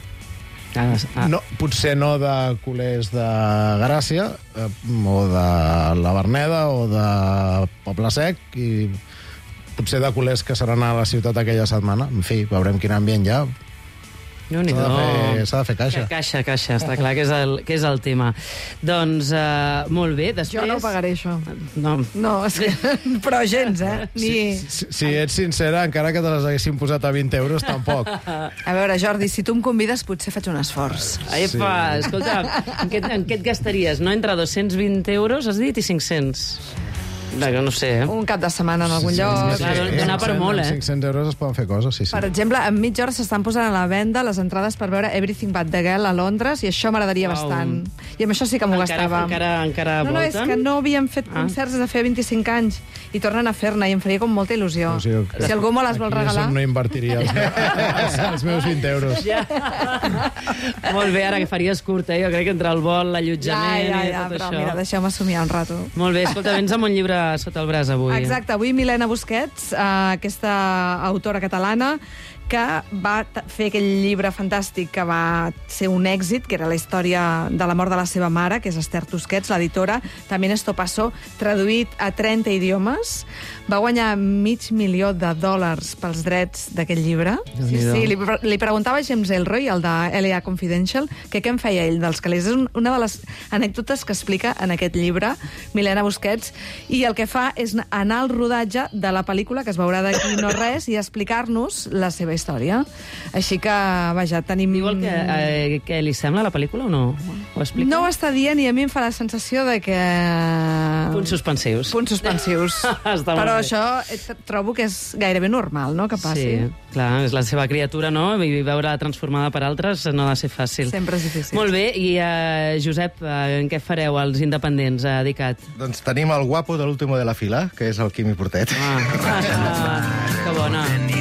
No, potser no de culers de Gràcia, o de la Verneda, o de Poble Sec, i potser de culers que seran a la ciutat aquella setmana. En fi, veurem quin ambient hi ha. S'ha de fer caixa. Caixa, està clar que és el tema. Doncs, molt bé, després... Jo no pagaré això. No, però gens, Si ets sincera, encara que te les haguessin posat a 20 euros, tampoc. A veure, Jordi, si tu em convides, potser faig un esforç. Epa, escolta, en què et gastaries? No? Entre 220 euros, has dit, i 500? No sé, Un cap de setmana en algun lloc. Donar per molt, 500 euros es poden fer coses, sí. Per exemple, en mitja hora s'estan posant a la venda les entrades per veure Everything But The Girl a Londres, i això m'agradaria bastant. I amb això sí que m'ho gastava. Encara No, és que no havien fet concerts des de feia 25 anys i tornen a fer-ne, i em faria com molta il·lusió. Si algú me les vol regalar... No invertiria els meus 20 euros. Molt bé, ara que faries curta, jo crec que entre el vol, l'allotjament i tot això. Mira, deixeu-me somiar un rato. Molt bé, escolta, vens amb un llibre sota el braç avui. Exacte, avui Milena Busquets, aquesta autora catalana, que va fer aquell llibre fantàstic que va ser un èxit, que era la història de la mort de la seva mare, que és Esther Tusquets, l'editora, també Esto pasó, traduït a 30 idiomes. Va guanyar $500,000 pels drets d'aquest llibre. Sí, li preguntava a James Ellroy, el de L.A. Confidential, que què en feia ell dels calés. És una de les anècdotes que explica en aquest llibre Milena Busquets, i el que fa és anar al rodatge de la pel·lícula, que es veurà d'aquí no res, i explicar-nos la seva història. Així que, vaja, tenim... Diu que li sembla la pel·lícula o no? Ho explica? No ho està dient, i a mi em fa la sensació de que... Punts suspensius. Però això trobo que és gairebé normal, no?, que passi. Sí, clar, és la seva criatura, no? I veure-la transformada per altres no ha de ser fàcil. Sempre és difícil. Molt bé, i Josep, en què fareu els independents, dedicat? Doncs tenim el guapo de l'último de la fila, que és el Quimi Portet. Que bona.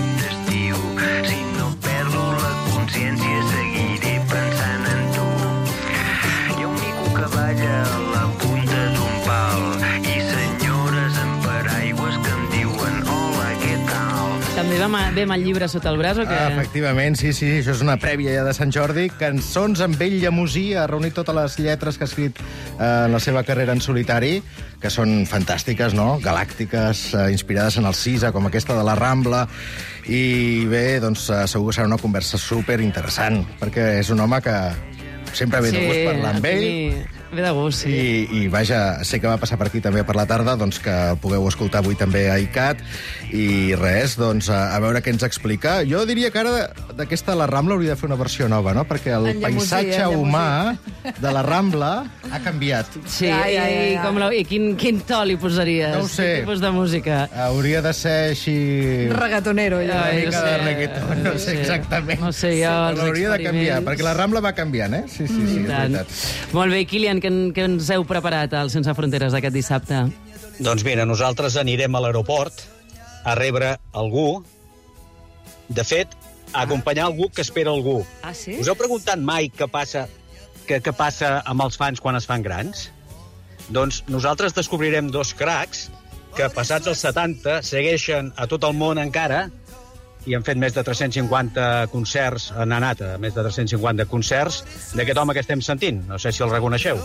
Si no perdo la consciència seguiré pensant en tu. Hi ha un mico que balla a la punta d'un pal i senyores amb paraigües que em diuen hola, què tal? També ve amb el llibre sota el braç o què? Efectivament, sí, això és una prèvia ja de Sant Jordi. Cançons amb ell llemosí, ha reunit totes les lletres que ha escrit en la seva carrera en solitari, que són fantàstiques, no? Galàctiques, inspirades en el Sisa, com aquesta de la Rambla. I bé, doncs segur que serà una conversa super interessant, perquè és un home que sempre ve de gust parlar amb ell. Ve de gust, sí. I vaja, sé que va passar per aquí també per la tarda, doncs que pugueu escoltar avui també a ICAT. I res, doncs a veure què ens explica. Jo diria que ara d'aquesta la Rambla hauria de fer una versió nova, no? Perquè el paisatge humà de la Rambla ha canviat. Sí, i quin to li posaries? No ho sé. Quin tipus de música? Hauria de ser així... Reggaetonero, ja. Una mica de reggaeton, no sé exactament. No sé, jo els hauria de canviar, perquè la Rambla va canviant, Sí, és veritat. Molt bé, Kilian, què ens heu preparat al Sense Fronteres d'aquest dissabte? Doncs mira, nosaltres anirem a l'aeroport a rebre algú, de fet, a acompanyar algú que espera algú. Ah, sí? Us heu preguntat mai què passa amb els fans quan es fan grans? Doncs nosaltres descobrirem dos cracs que, passats els 70, segueixen a tot el món encara i han fet més de 350 concerts, han anat a més de 350 concerts d'aquest home que estem sentint. No sé si el reconeixeu.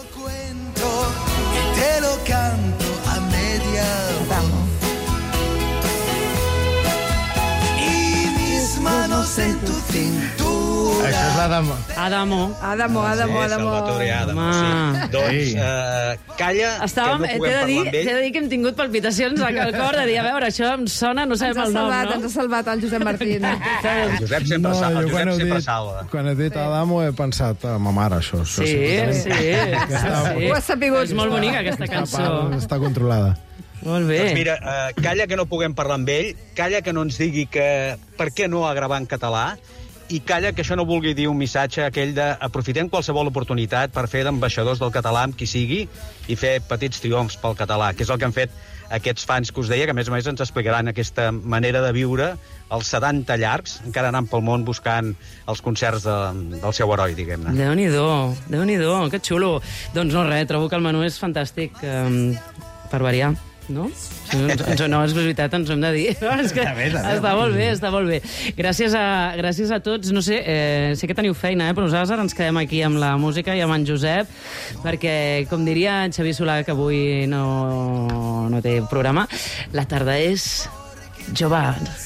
Te lo canto a media voz y mis manos en tu cintura. Això és l'Adamo. Adamo. Salvatore Adamo, sí. Doncs calla, que no puguem parlar amb ell. T'he de dir que hem tingut palpitacions al cor de dir, a veure, això em sona, no sabem el nom, no? Ens ha salvat el Josep Martín. El Josep sempre salva. Quan he dit Adamo he pensat a ma mare, això. Sí. Ho has sapigut. És molt bonica, aquesta cançó. Està controlada. Molt bé. Doncs mira, calla que no puguem parlar amb ell, calla que no ens digui que per què no a gravar en català, i calla que això no vulgui dir un missatge aquell de aprofitem qualsevol oportunitat per fer d'ambaixadors del català amb qui sigui i fer petits triomfs pel català, que és el que han fet aquests fans que us deia, que a més ens explicaran aquesta manera de viure els 70 llargs, encara anant pel món buscant els concerts del seu heroi, diguem-ne. Déu-n'hi-do, que xulo. Doncs no res, trobo que el menú és fantàstic per variar. No? No, és veritat, ens ho hem de dir. És que està molt bé. Gràcies a tots. No sé, sé que teniu feina, però nosaltres ara ens quedem aquí amb la música i amb en Josep, perquè, com diria en Xavier Solà, que avui no té programa, la tarda és jove.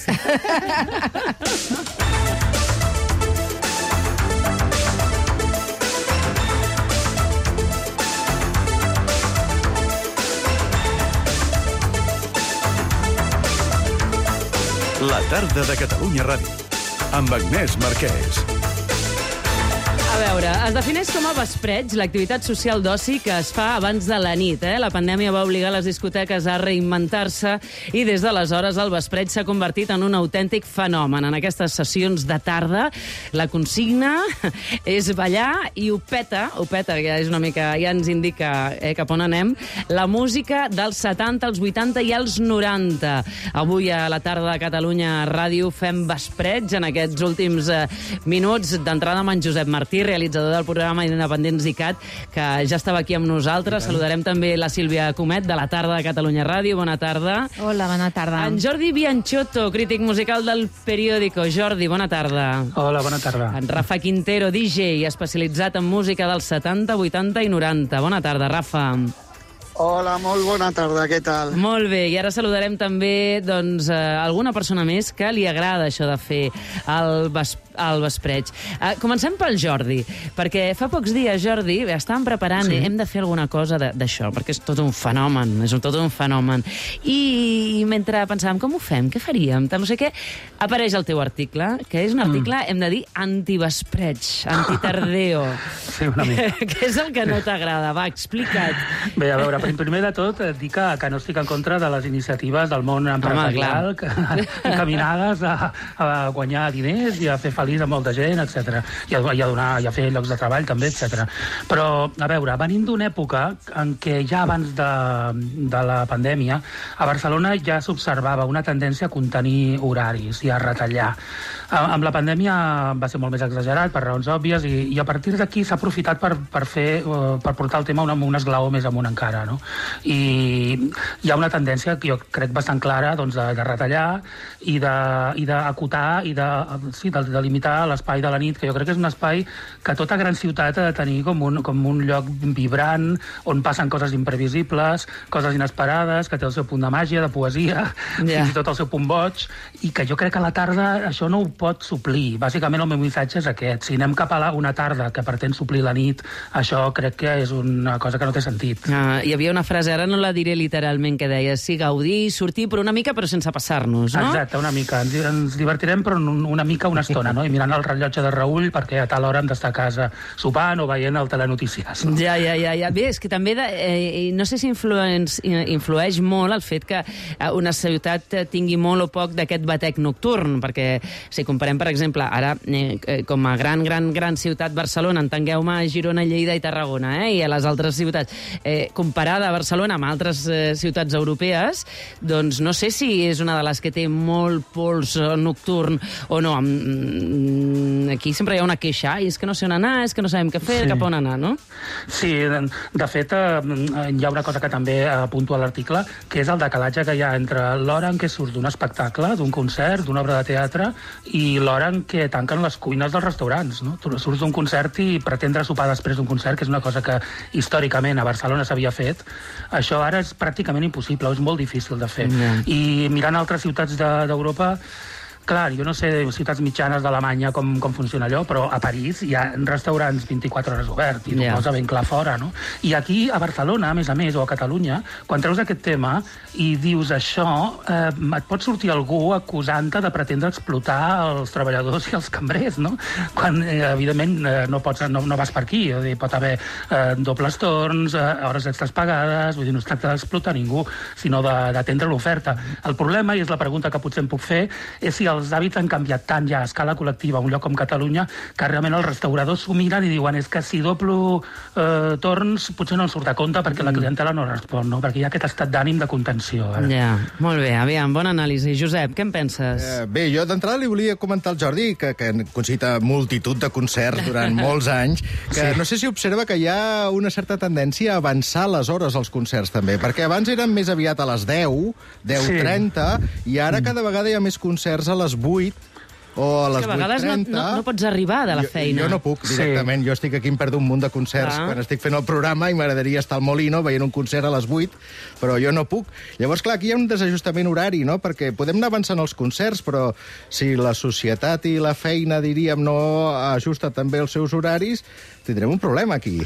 La tarda de Catalunya Ràdio, amb Agnès Marquès. A veure, es defineix com a vespreig l'activitat social d'oci que es fa abans de la nit. La pandèmia va obligar les discoteques a reinventar-se i des d'aleshores el vespreig s'ha convertit en un autèntic fenomen. En aquestes sessions de tarda la consigna és ballar i ho peta, que és una mica, ja ens indica cap on anem, la música dels 70, els 80 i els 90. Avui a la tarda de Catalunya Ràdio fem vespreig en aquests últims minuts d'entrada amb en Josep Martí, realitzador del programa Independents ICAT, que ja estava aquí amb nosaltres. Saludarem també la Sílvia Comet, de la tarda de Catalunya Ràdio. Bona tarda. Hola, bona tarda. En Jordi Bianchotto, crític musical del periòdico. Jordi, bona tarda. Hola, bona tarda. En Rafa Quintero, DJ, especialitzat en música dels 70, 80 i 90. Bona tarda, Rafa. Hola, molt bona tarda, què tal? Molt bé, i ara saludarem també alguna persona més que li agrada això de fer el vespreig. Comencem pel Jordi, perquè fa pocs dies, Jordi, estàvem preparant, hem de fer alguna cosa d'això, perquè és tot un fenomen, I mentre pensàvem, com ho fem, què faríem, no sé què, apareix el teu article, que és un article, hem de dir, antivespreig, antitardeo. Sí, una mica. Què és el que no t'agrada? Va, explica't. Bé, a veure, primer de tot, dir que no estic en contra de les iniciatives del món empresarial encaminades a guanyar diners i a fer feliç a molta gent, etc. I a fer llocs de treball també, etc. Però, a veure, venim d'una època en què ja abans de la pandèmia a Barcelona ja s'observava una tendència a contenir horaris i a retallar. Amb la pandèmia va ser molt més exagerat per raons òbvies i a partir d'aquí s'ha aprofitat per portar el tema un esglaó més amunt encara, no? I hi ha una tendència que jo crec bastant clara, doncs, de retallar i d'acotar i de limitar delimitar l'espai de la nit, que jo crec que és un espai que tota gran ciutat ha de tenir com un lloc vibrant, on passen coses imprevisibles, coses inesperades, que té el seu punt de màgia, de poesia, fins i tot el seu punt boig, i que jo crec que a la tarda això no ho pot suplir. Bàsicament el meu missatge és aquest. Si anem cap a una tarda que pretén suplir la nit, això crec que és una cosa que no té sentit. Hi havia una frase, ara no la diré literalment, que deia sí, gaudir, sortir per una mica, però sense passar-nos, no? Exacte, una mica. Ens divertirem, però una mica una estona, no? I mirant el rellotge de Raül, perquè a tal hora hem d'estar a casa sopant o veient el telenotícies. No? Ja. Bé, és que també, no sé si influeix molt el fet que una ciutat tingui molt o poc d'aquest batec nocturn, perquè si comparem, per exemple, ara, com a gran ciutat Barcelona, entengueu-me Girona, Lleida i Tarragona, i a les altres ciutats, comparada a Barcelona amb altres ciutats europees, doncs no sé si és una de les que té molt pols nocturn o no. Aquí sempre hi ha una queixa, i és que no sé on anar, és que no sabem què fer, cap on anar, no? Sí, de fet, hi ha una cosa que també apunto a l'article, que és el decalatge que hi ha entre l'hora en què surts d'un espectacle, d'un concert, d'una obra de teatre, i l'hora en què tanquen les cuines dels restaurants, no? Tu surts d'un concert i pretendre sopar després d'un concert, que és una cosa que històricament a Barcelona s'havia fet, això ara és pràcticament impossible, és molt difícil de fer. I mirant altres ciutats d'Europa, clar, jo no sé ciutats mitjanes d'Alemanya com funciona allò, però a París hi ha restaurants 24 hores oberts, i tu posa ben clar fora, no? I aquí, a Barcelona, a més, o a Catalunya, quan treus aquest tema i dius això, et pot sortir algú acusant-te de pretendre explotar els treballadors i els cambrers, no? Quan, evidentment, no vas per aquí. Pot haver dobles torns, hores extres pagades, vull dir, no es tracta d'explotar ningú, sinó d'atendre l'oferta. El problema, i és la pregunta que potser em puc fer, és si els hàbits han canviat tant ja a escala col·lectiva a un lloc com Catalunya, que realment els restauradors s'ho miren i diuen és que si doblo torns potser no en surt a compte perquè la clientela no respon, no? Perquè hi ha aquest estat d'ànim de contenció. Ja, molt bé, aviam, bona anàlisi. Josep, què en penses? Bé, jo d'entrada li volia comentar al Jordi, que concita multitud de concerts durant molts anys, que no sé si observa que hi ha una certa tendència a avançar les hores als concerts també, perquè abans eren més aviat a les 10, 10:30, i ara cada vegada hi ha més concerts a les 8 o a les 8:30. És que a vegades no pots arribar de la feina. Jo no puc, directament. Jo estic aquí, em perdo un munt de concerts quan estic fent el programa i m'agradaria estar al Molino veient un concert a les 8, però jo no puc. Llavors, clar, aquí hi ha un desajustament horari, no? Perquè podem anar avançant els concerts, però si la societat i la feina, diríem, no ajusta també els seus horaris, tindrem un problema aquí.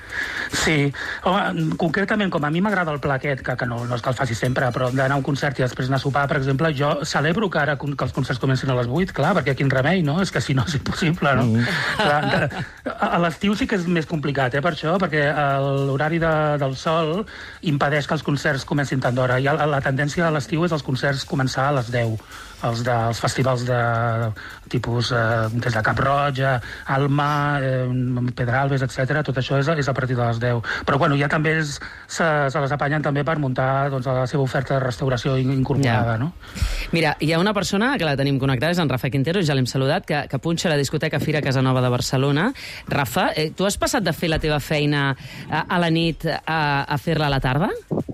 Sí, concretament, com a mi m'agrada el pla aquest, que no és que el faci sempre, però d'anar a un concert i després anar a sopar, per exemple, jo celebro que ara que els concerts comencin a les 8, clar, perquè quin remei, no? És que si no és impossible, no? Clar, a l'estiu sí que és més complicat, per això, perquè l'horari del sol impedeix que els concerts comencin tant d'hora. I la tendència a l'estiu és els concerts començar a les 10. Els festivals de tipus des de Cap Roig, Alma, Pedralbes, etc. Tot això és a partir de les 10. Però bueno, ja també se les apanyen també per muntar la seva oferta de restauració incorporada, no? Mira, hi ha una persona que la tenim connectada, és en Rafa Quintero, ja l'hem saludat, que punxa a la discoteca Fira Casanova de Barcelona. Rafa, tu has passat de fer la teva feina a la nit a fer-la a la tarda?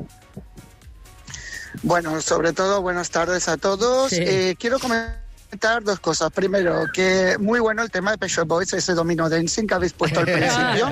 Bueno, sobre todo, buenas tardes a todos. Sí. Quiero comentar dos cosas. Primero, que muy bueno el tema de Pet Shop Boys, ese domino dancing que habéis puesto al principio.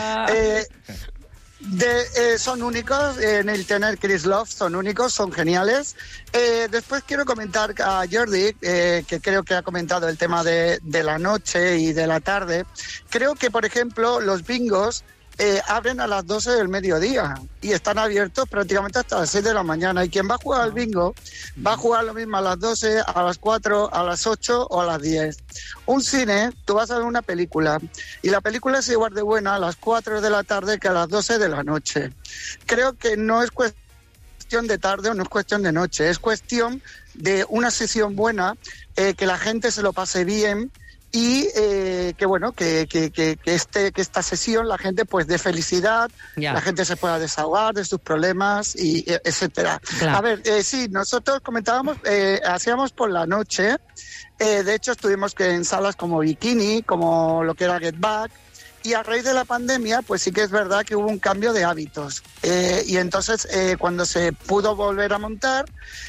Son únicos, Neil Tennant, Chris Love, son únicos, son geniales. Después quiero comentar a Jordi, que creo que ha comentado el tema de la noche y de la tarde. Creo que, por ejemplo, los bingos abren a las 12 del mediodía y están abiertos prácticamente hasta las 6 de la mañana. Y quien va a jugar al bingo va a jugar lo mismo a las 12, a las 4, a las 8 o a las 10. Un cine, tú vas a ver una película y la película es igual de buena a las 4 de la tarde que a las 12 de la noche. Creo que no es cuestión de tarde o no es cuestión de noche, es cuestión de una sesión buena, que la gente se lo pase bien, y que esta sesión la gente pues dé felicidad, la gente se pueda desahogar de sus problemas y etcétera. Claro. A ver, sí, nosotros comentábamos, hacíamos por la noche, de hecho estuvimos en salas como Bikini, como lo que era Get Back, Y a raíz de la pandemia, pues sí que es verdad que hubo un cambio de hábitos. Y entonces, cuando se pudo volver a montar,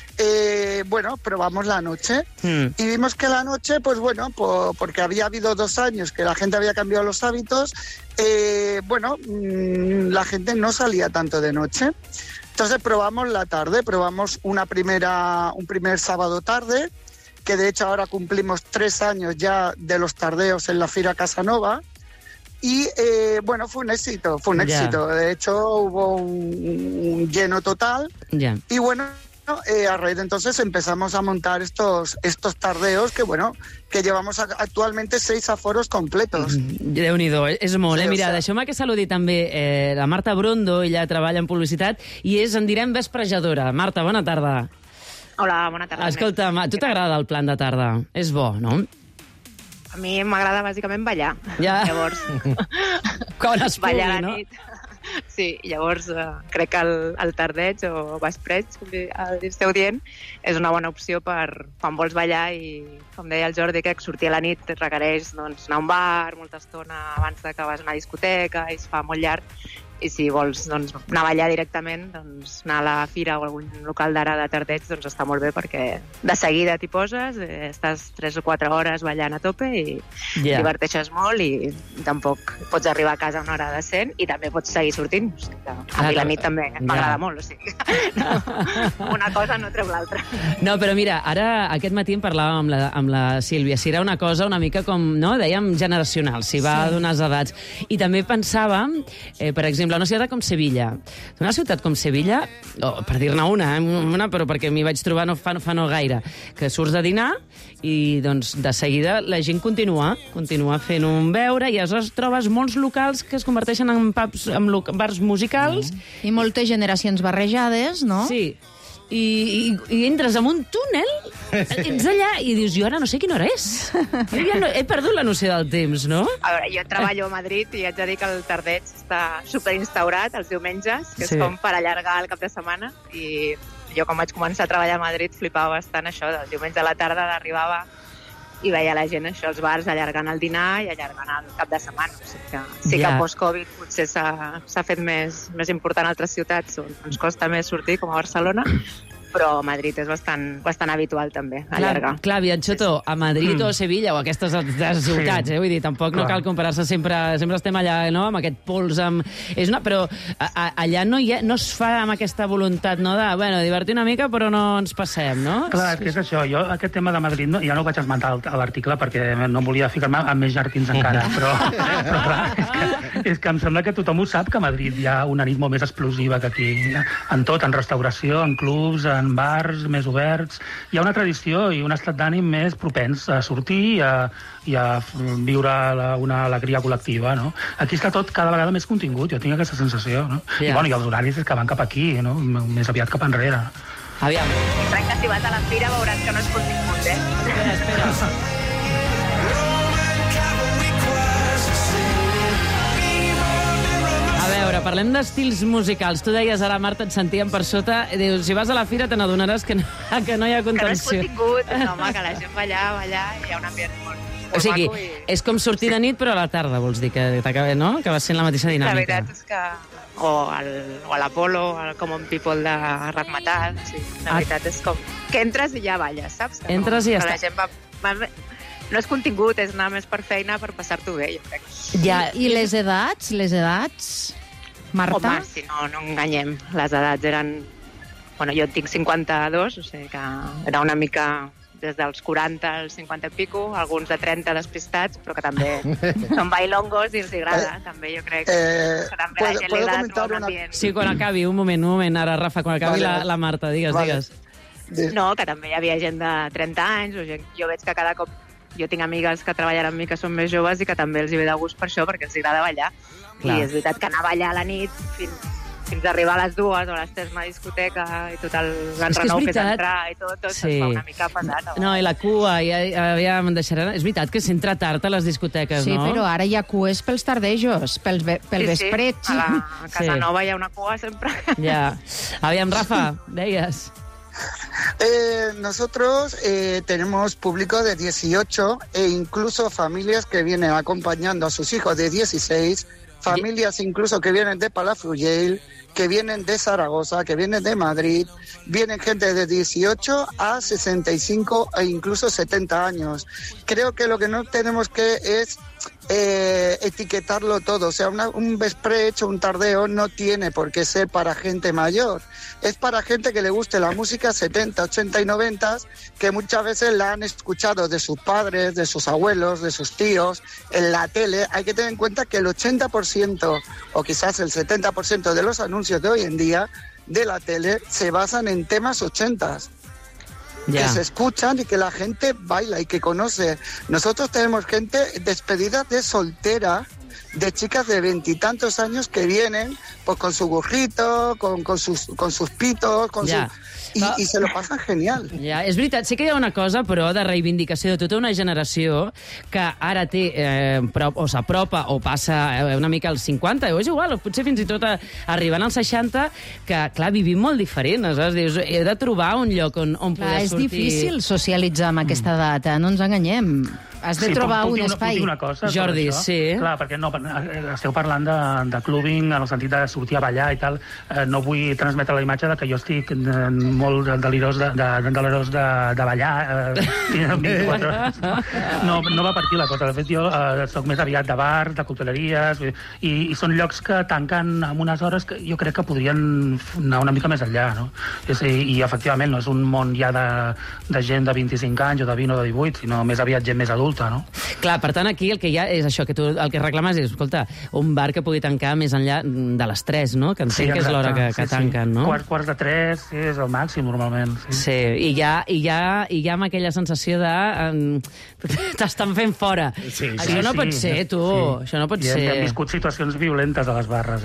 bueno, probamos la noche. Y vimos que la noche, pues bueno, porque había habido 2 años que la gente había cambiado los hábitos, bueno, la gente no salía tanto de noche. Entonces probamos la tarde, probamos un primer sábado tarde, que de hecho ahora cumplimos 3 años ya de los tardeos en la Fira Casanova. Y bueno, fue un éxito. De hecho, hubo un lleno total. Y bueno, a raíz de entonces empezamos a montar estos tardeos que, bueno, que llevamos actualmente 6 aforos completos. Déu-n'hi-do, és molt. Mira, deixeu-me que saludi també la Marta Brondo, ella treballa en publicitat i és, en direm, vesprejadora. Marta, bona tarda. Hola, bona tarda. Escolta, a tu t'agrada el plan de tarda? És bo, no? A mi m'agrada bàsicament ballar. Ja. Llavors... Quan es pugui, ballar a la no? nit. Sí, llavors crec que el tardeig o vespreig, com esteu dient, és una bona opció per quan vols ballar i, com deia el Jordi, que sortir a la nit requereix doncs, anar a un bar molta estona abans de que vas a una discoteca i es fa molt llarg. I si vols doncs, anar a ballar directament, doncs, anar a la fira o algun local d'ara de tardeig, doncs està molt bé perquè de seguida t'hi poses, estàs 3 o 4 hores ballant a tope i diverteixes molt i tampoc pots arribar a casa a una hora decent i també pots seguir sortint. O sigui que a mi la nit també m'agrada molt, o sigui, no, una cosa no treu l'altra. No, però mira, ara aquest matí em parlàvem amb la Sílvia, si era una cosa una mica com, no, dèiem generacional, si va d'unes edats. I també pensàvem, per exemple, una ciutat com Sevilla. Una ciutat com Sevilla, per dir-ne una, però perquè m'hi vaig trobar no fa no gaire, que surts de dinar i doncs de seguida la gent continua fent un beure i aleshores trobes molts locals que es converteixen en pubs, en bars musicals. I moltes generacions barrejades, no? Sí. I entres en un túnel, ets allà i dius, jo ara no sé quina hora és. Jo ja he perdut la noció del temps, no? A veure, jo treballo a Madrid i haig de dir que el tardeig està superinstaurat els diumenges, que és com per allargar el cap de setmana, i jo quan vaig començar a treballar a Madrid flipava bastant això, del diumenge a la tarda arribava i veia la gent això, els bars allargant el dinar i allargant el cap de setmana. O sigui que sí que post-Covid potser s'ha fet més important a altres ciutats on ens costa més sortir, com a Barcelona, però a Madrid és bastant habitual també, allargar. Clar, Bianchotto, a Madrid o a Sevilla o a aquestes ciutats, vull dir, tampoc no cal comparar-se sempre estem allà, no?, amb aquest pols, però allà no es fa amb aquesta voluntat, no?, de, bueno, divertir una mica però no ens passem, no? Clar, és que és això, jo aquest tema de Madrid ja no ho vaig esmentar a l'article perquè no volia ficar-me amb més jardins encara, però clar, és que em sembla que tothom ho sap, que a Madrid hi ha una nit molt més explosiva que aquí, en tot, en restauració, en clubs, en bars més oberts. Hi ha una tradició i un estat d'ànim més propens a sortir i a viure una alegria col·lectiva, no? Aquí està tot cada vegada més contingut, jo tinc aquesta sensació, no? I els horaris és que van cap aquí, no? Més aviat cap enrere. Aviam. Crec que si vas a la fira veuràs que no és contingut, Espera. Parlem d'estils musicals. Tu deies ara, Marta, et sentíem per sota. Dius, si vas a la fira te n'adonaràs que no hi ha contenció. Que no és contingut, no, home, que la gent va allà, i hi ha un ambient molt o sigui, és com sortir de nit, però a la tarda, vols dir, que t'acaba, no? Que va sent la mateixa dinàmica. La veritat és que... O a l'Apolo, al Common People de Rat Metal, sí. La veritat és com que entres i ja balles, saps? Entres i ja està. La gent va... No és contingut, és anar més per feina per passar-t'ho bé, jo crec. I les edats? Marta? Home, si no enganyem. Les edats eren... Bueno, jo tinc 52, o sigui que era una mica des dels 40 als 50 i pico, alguns de 30 despistats, però que també són bailongos i els agrada, també jo crec que també la gent li agrada trobar un ambient. Sí, quan acabi, un moment, ara, Rafa, quan acabi la Marta, digues. No, que també hi havia gent de 30 anys, o gent, jo veig que cada cop jo tinc amigues que treballen amb mi que són més joves i que també els hi ve de gust per això, perquè els agrada ballar. Clar. I és veritat que anar a ballar a la nit fins a arribar a les 2 o a les 3 a una discoteca i tot l'enrenou que és entrar i tot es fa una mica pesat. No, i la cua, ja em deixaran... És veritat que s'entra tard a les discoteques, no? Sí, però ara hi ha cues pels tardejos, pel vespret. Sí, a Casa Nova hi ha una cua sempre. Ja. Aviam, Rafa, deies... nosotros tenemos público de 18 e incluso familias que vienen acompañando a sus hijos de 16, familias incluso que vienen de Palafrugell, que vienen de Zaragoza, que vienen de Madrid, vienen gente de 18 a 65 e incluso 70 años. Creo que lo que no tenemos que es etiquetarlo todo. O sea, un vesprech o un tardeo no tiene por qué ser para gente mayor. Es para gente que le guste la música 70, 80 y 90, que muchas veces la han escuchado de sus padres, de sus abuelos, de sus tíos, en la tele. Hay que tener en cuenta que el 80% o quizás el 70% de los anuncios de hoy en día de la tele se basan en temas 80s. Que se escuchan y que la gente baila y que conoce. Nosotros tenemos gente despedida de soltera, de chicas de 20 y tantos años que vienen pues con su gorrito, con sus pitos, i se lo passen genial. Ja, és veritat, sí que hi ha una cosa, però, de reivindicació de tota una generació que ara té, o s'apropa o passa una mica als 50, o és igual, o potser fins i tot arribant als 60, que, clar, vivim molt diferent, saps? Dius, he de trobar un lloc on poder sortir... És difícil socialitzar amb aquesta data, no ens enganyem. Has de trobar un espai. Puc dir una cosa, Jordi, sí. Clar, perquè no, esteu parlant de clubbing en el sentit de sortir a ballar i tal. No vull transmetre la imatge de que jo estic molt delirós de ballar 24 hores. No va per aquí la cosa. De fet, jo soc més aviat de bar, de cocteleries, i són llocs que tanquen amb unes hores que jo crec que podrien anar una mica més enllà, no? I efectivament no és un món ja de gent de 25 anys o de 20 o de 18, sinó més aviat gent més adulta. No? Clar, per tant, aquí el que hi ha és això, que tu el que reclames és, escolta, un bar que pugui tancar més enllà de les 3, no? Que entenc que és l'hora que tanquen, no? Quarts de 3 és el màxim, normalment. Sí, i ja amb aquella sensació de... t'estan fent fora. Això no pot ser, tu. Això no pot ser. Hem viscut situacions violentes a les barres,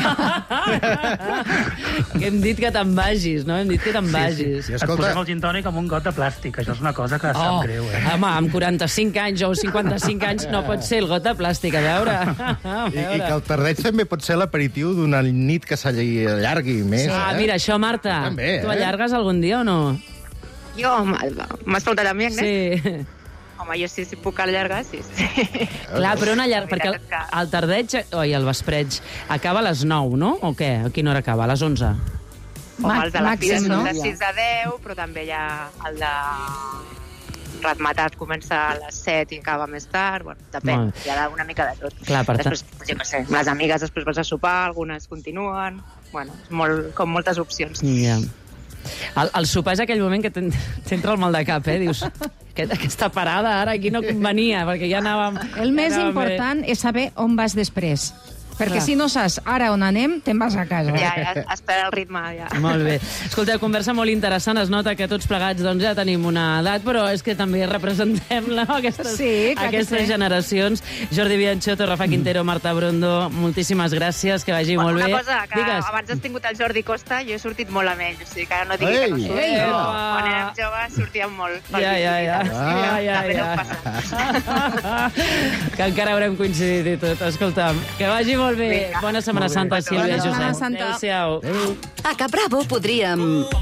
Hem dit que te'n vagis, no? Hem dit que te'n vagis. Et posem el gin tònic amb un got de plàstic. Això és una cosa que sap greu, Home, amb 45 anys o 55 anys no pot ser el got de plàstic, a veure. I que el tardeig també pot ser l'aperitiu d'una nit que s'allargui més. Mira, això, Marta, també, tu allargues algun dia o no? Jo? M'has preguntat a mi, Agnès? Sí. Home, jo sí puc allargar, sí. Clar, però una llarga, perquè el tardeig, el vespreig, acaba a les 9, no? O què? A quina hora acaba? A les 11? Home, els de la Fira són de 6 a 10, però també hi ha el de Ratmatat comença a les 7 i acaba més tard. Bueno, depèn, hi ha una mica de tot. Clar, per tant. Després, jo què sé, les amigues després vas a sopar, algunes continuen... Bueno, com moltes opcions. Ja. El sopar és aquell moment que t'entra el mal de cap, dius... Aquesta parada ara aquí no convenia, perquè ja anàvem... El més important és saber on vas després. Perquè si no saps ara on anem, te'n vas a casa. Ja, espera el ritme, ja. Molt bé. Escolta, conversa molt interessant. Es nota que tots plegats doncs, ja tenim una edat, però és que també representem aquestes generacions. Jordi Bianchotto, Rafa Quintero, Marta Brondo, moltíssimes gràcies, que vagi molt bé. Una cosa, que abans has tingut el Jordi Costa, jo he sortit molt amb ell, o sigui que ara no digui que no surt. Quan érem joves sortíem molt. Que encara haurem coincidit i tot. Escolta'm, que vagi molt bé. Bona Setmana Santa, Sílvia i Josep. Adéu-siau. A Capravo podríem...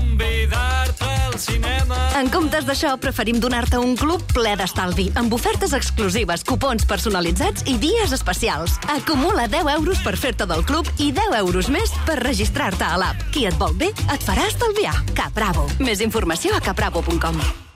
En comptes d'això, preferim donar-te un club ple d'estalvi, amb ofertes exclusives, cupons personalitzats i dies especials. Acumula 10 euros per fer-te del club i 10 euros més per registrar-te a l'app. Qui et vol bé, et farà estalviar. Capravo. Més informació a capravo.com.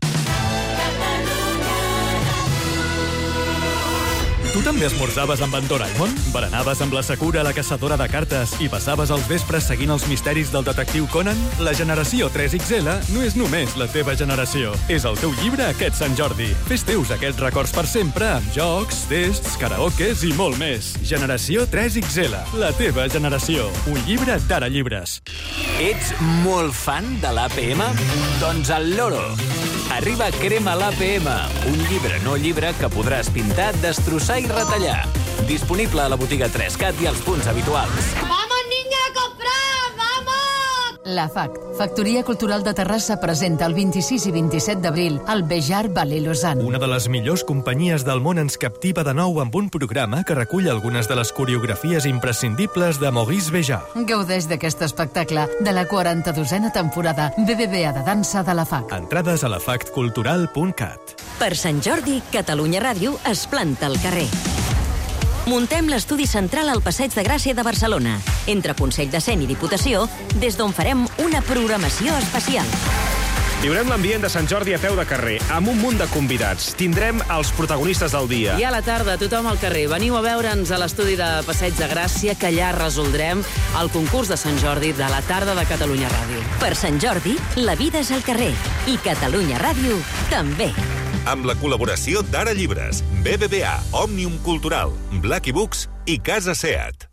Tu també esmorzaves amb en Doraemon? Berenaves amb la Sakura, la caçadora de cartes, i passaves els vespres seguint els misteris del detectiu Conan? La generació 3XL no és només la teva generació. És el teu llibre aquest Sant Jordi. Fes teus aquests records per sempre amb jocs, tests, karaokes i molt més. Generació 3XL, la teva generació. Un llibre d'Ara Llibres. Ets molt fan de l'APM? Doncs el loro. Arriba Crema l'APM, un llibre no llibre que podràs pintar, destrossar i retallar. Disponible a la botiga 3CAT i als punts habituals. ¡Vamos, niña, a comprar! ¡Vamos! La FAC, Factoria Cultural de Terrassa, presenta el 26 i 27 d'abril el Bejar Ballet Lausanne. Una de les millors companyies del món ens captiva de nou amb un programa que recull algunes de les coreografies imprescindibles de Maurice Bejar. Gaudeix d'aquest espectacle de la 42a temporada BBVA de dansa de la FAC. Entrades a lafactcultural.cat. Per Sant Jordi, Catalunya Ràdio es planta al carrer. Muntem l'estudi central al Passeig de Gràcia de Barcelona, entre Consell de Cent i Diputació, des d'on farem una programació especial. Viurem l'ambient de Sant Jordi a peu de carrer, amb un munt de convidats. Tindrem els protagonistes del dia. I a la tarda, tothom al carrer. Veniu a veure'ns a l'estudi de Passeig de Gràcia, que allà resoldrem el concurs de Sant Jordi de la tarda de Catalunya Ràdio. Per Sant Jordi, la vida és al carrer. I Catalunya Ràdio també. Amb la col·laboració d'Ara Llibres, BBVA, Òmnium Cultural, Blacky Books i Casa Seat.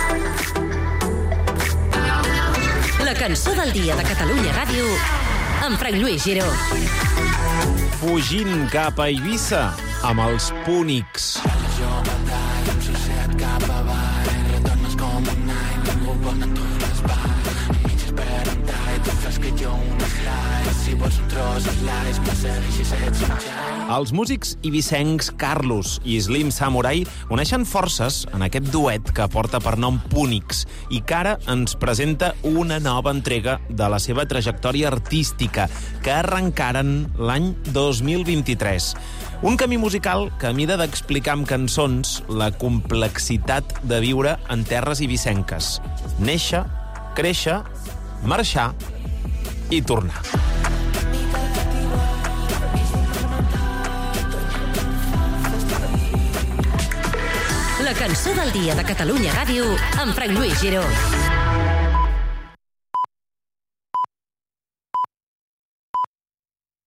La cançó del dia de Catalunya Ràdio amb Frank Lluís Giró. Fugint cap a Eivissa amb els Púnics. Els músics ibisencs Carlos i Slim Samurai uneixen forces en aquest duet que porta per nom Púnics i que ara ens presenta una nova entrega de la seva trajectòria artística que arrencaren l'any 2023. Un camí musical que, a mida d'explicar amb cançons la complexitat de viure en terres ibisenques. Néixer, créixer, marxar i tornar. La cançó del dia de Catalunya Ràdio amb Frank Lluís Giró.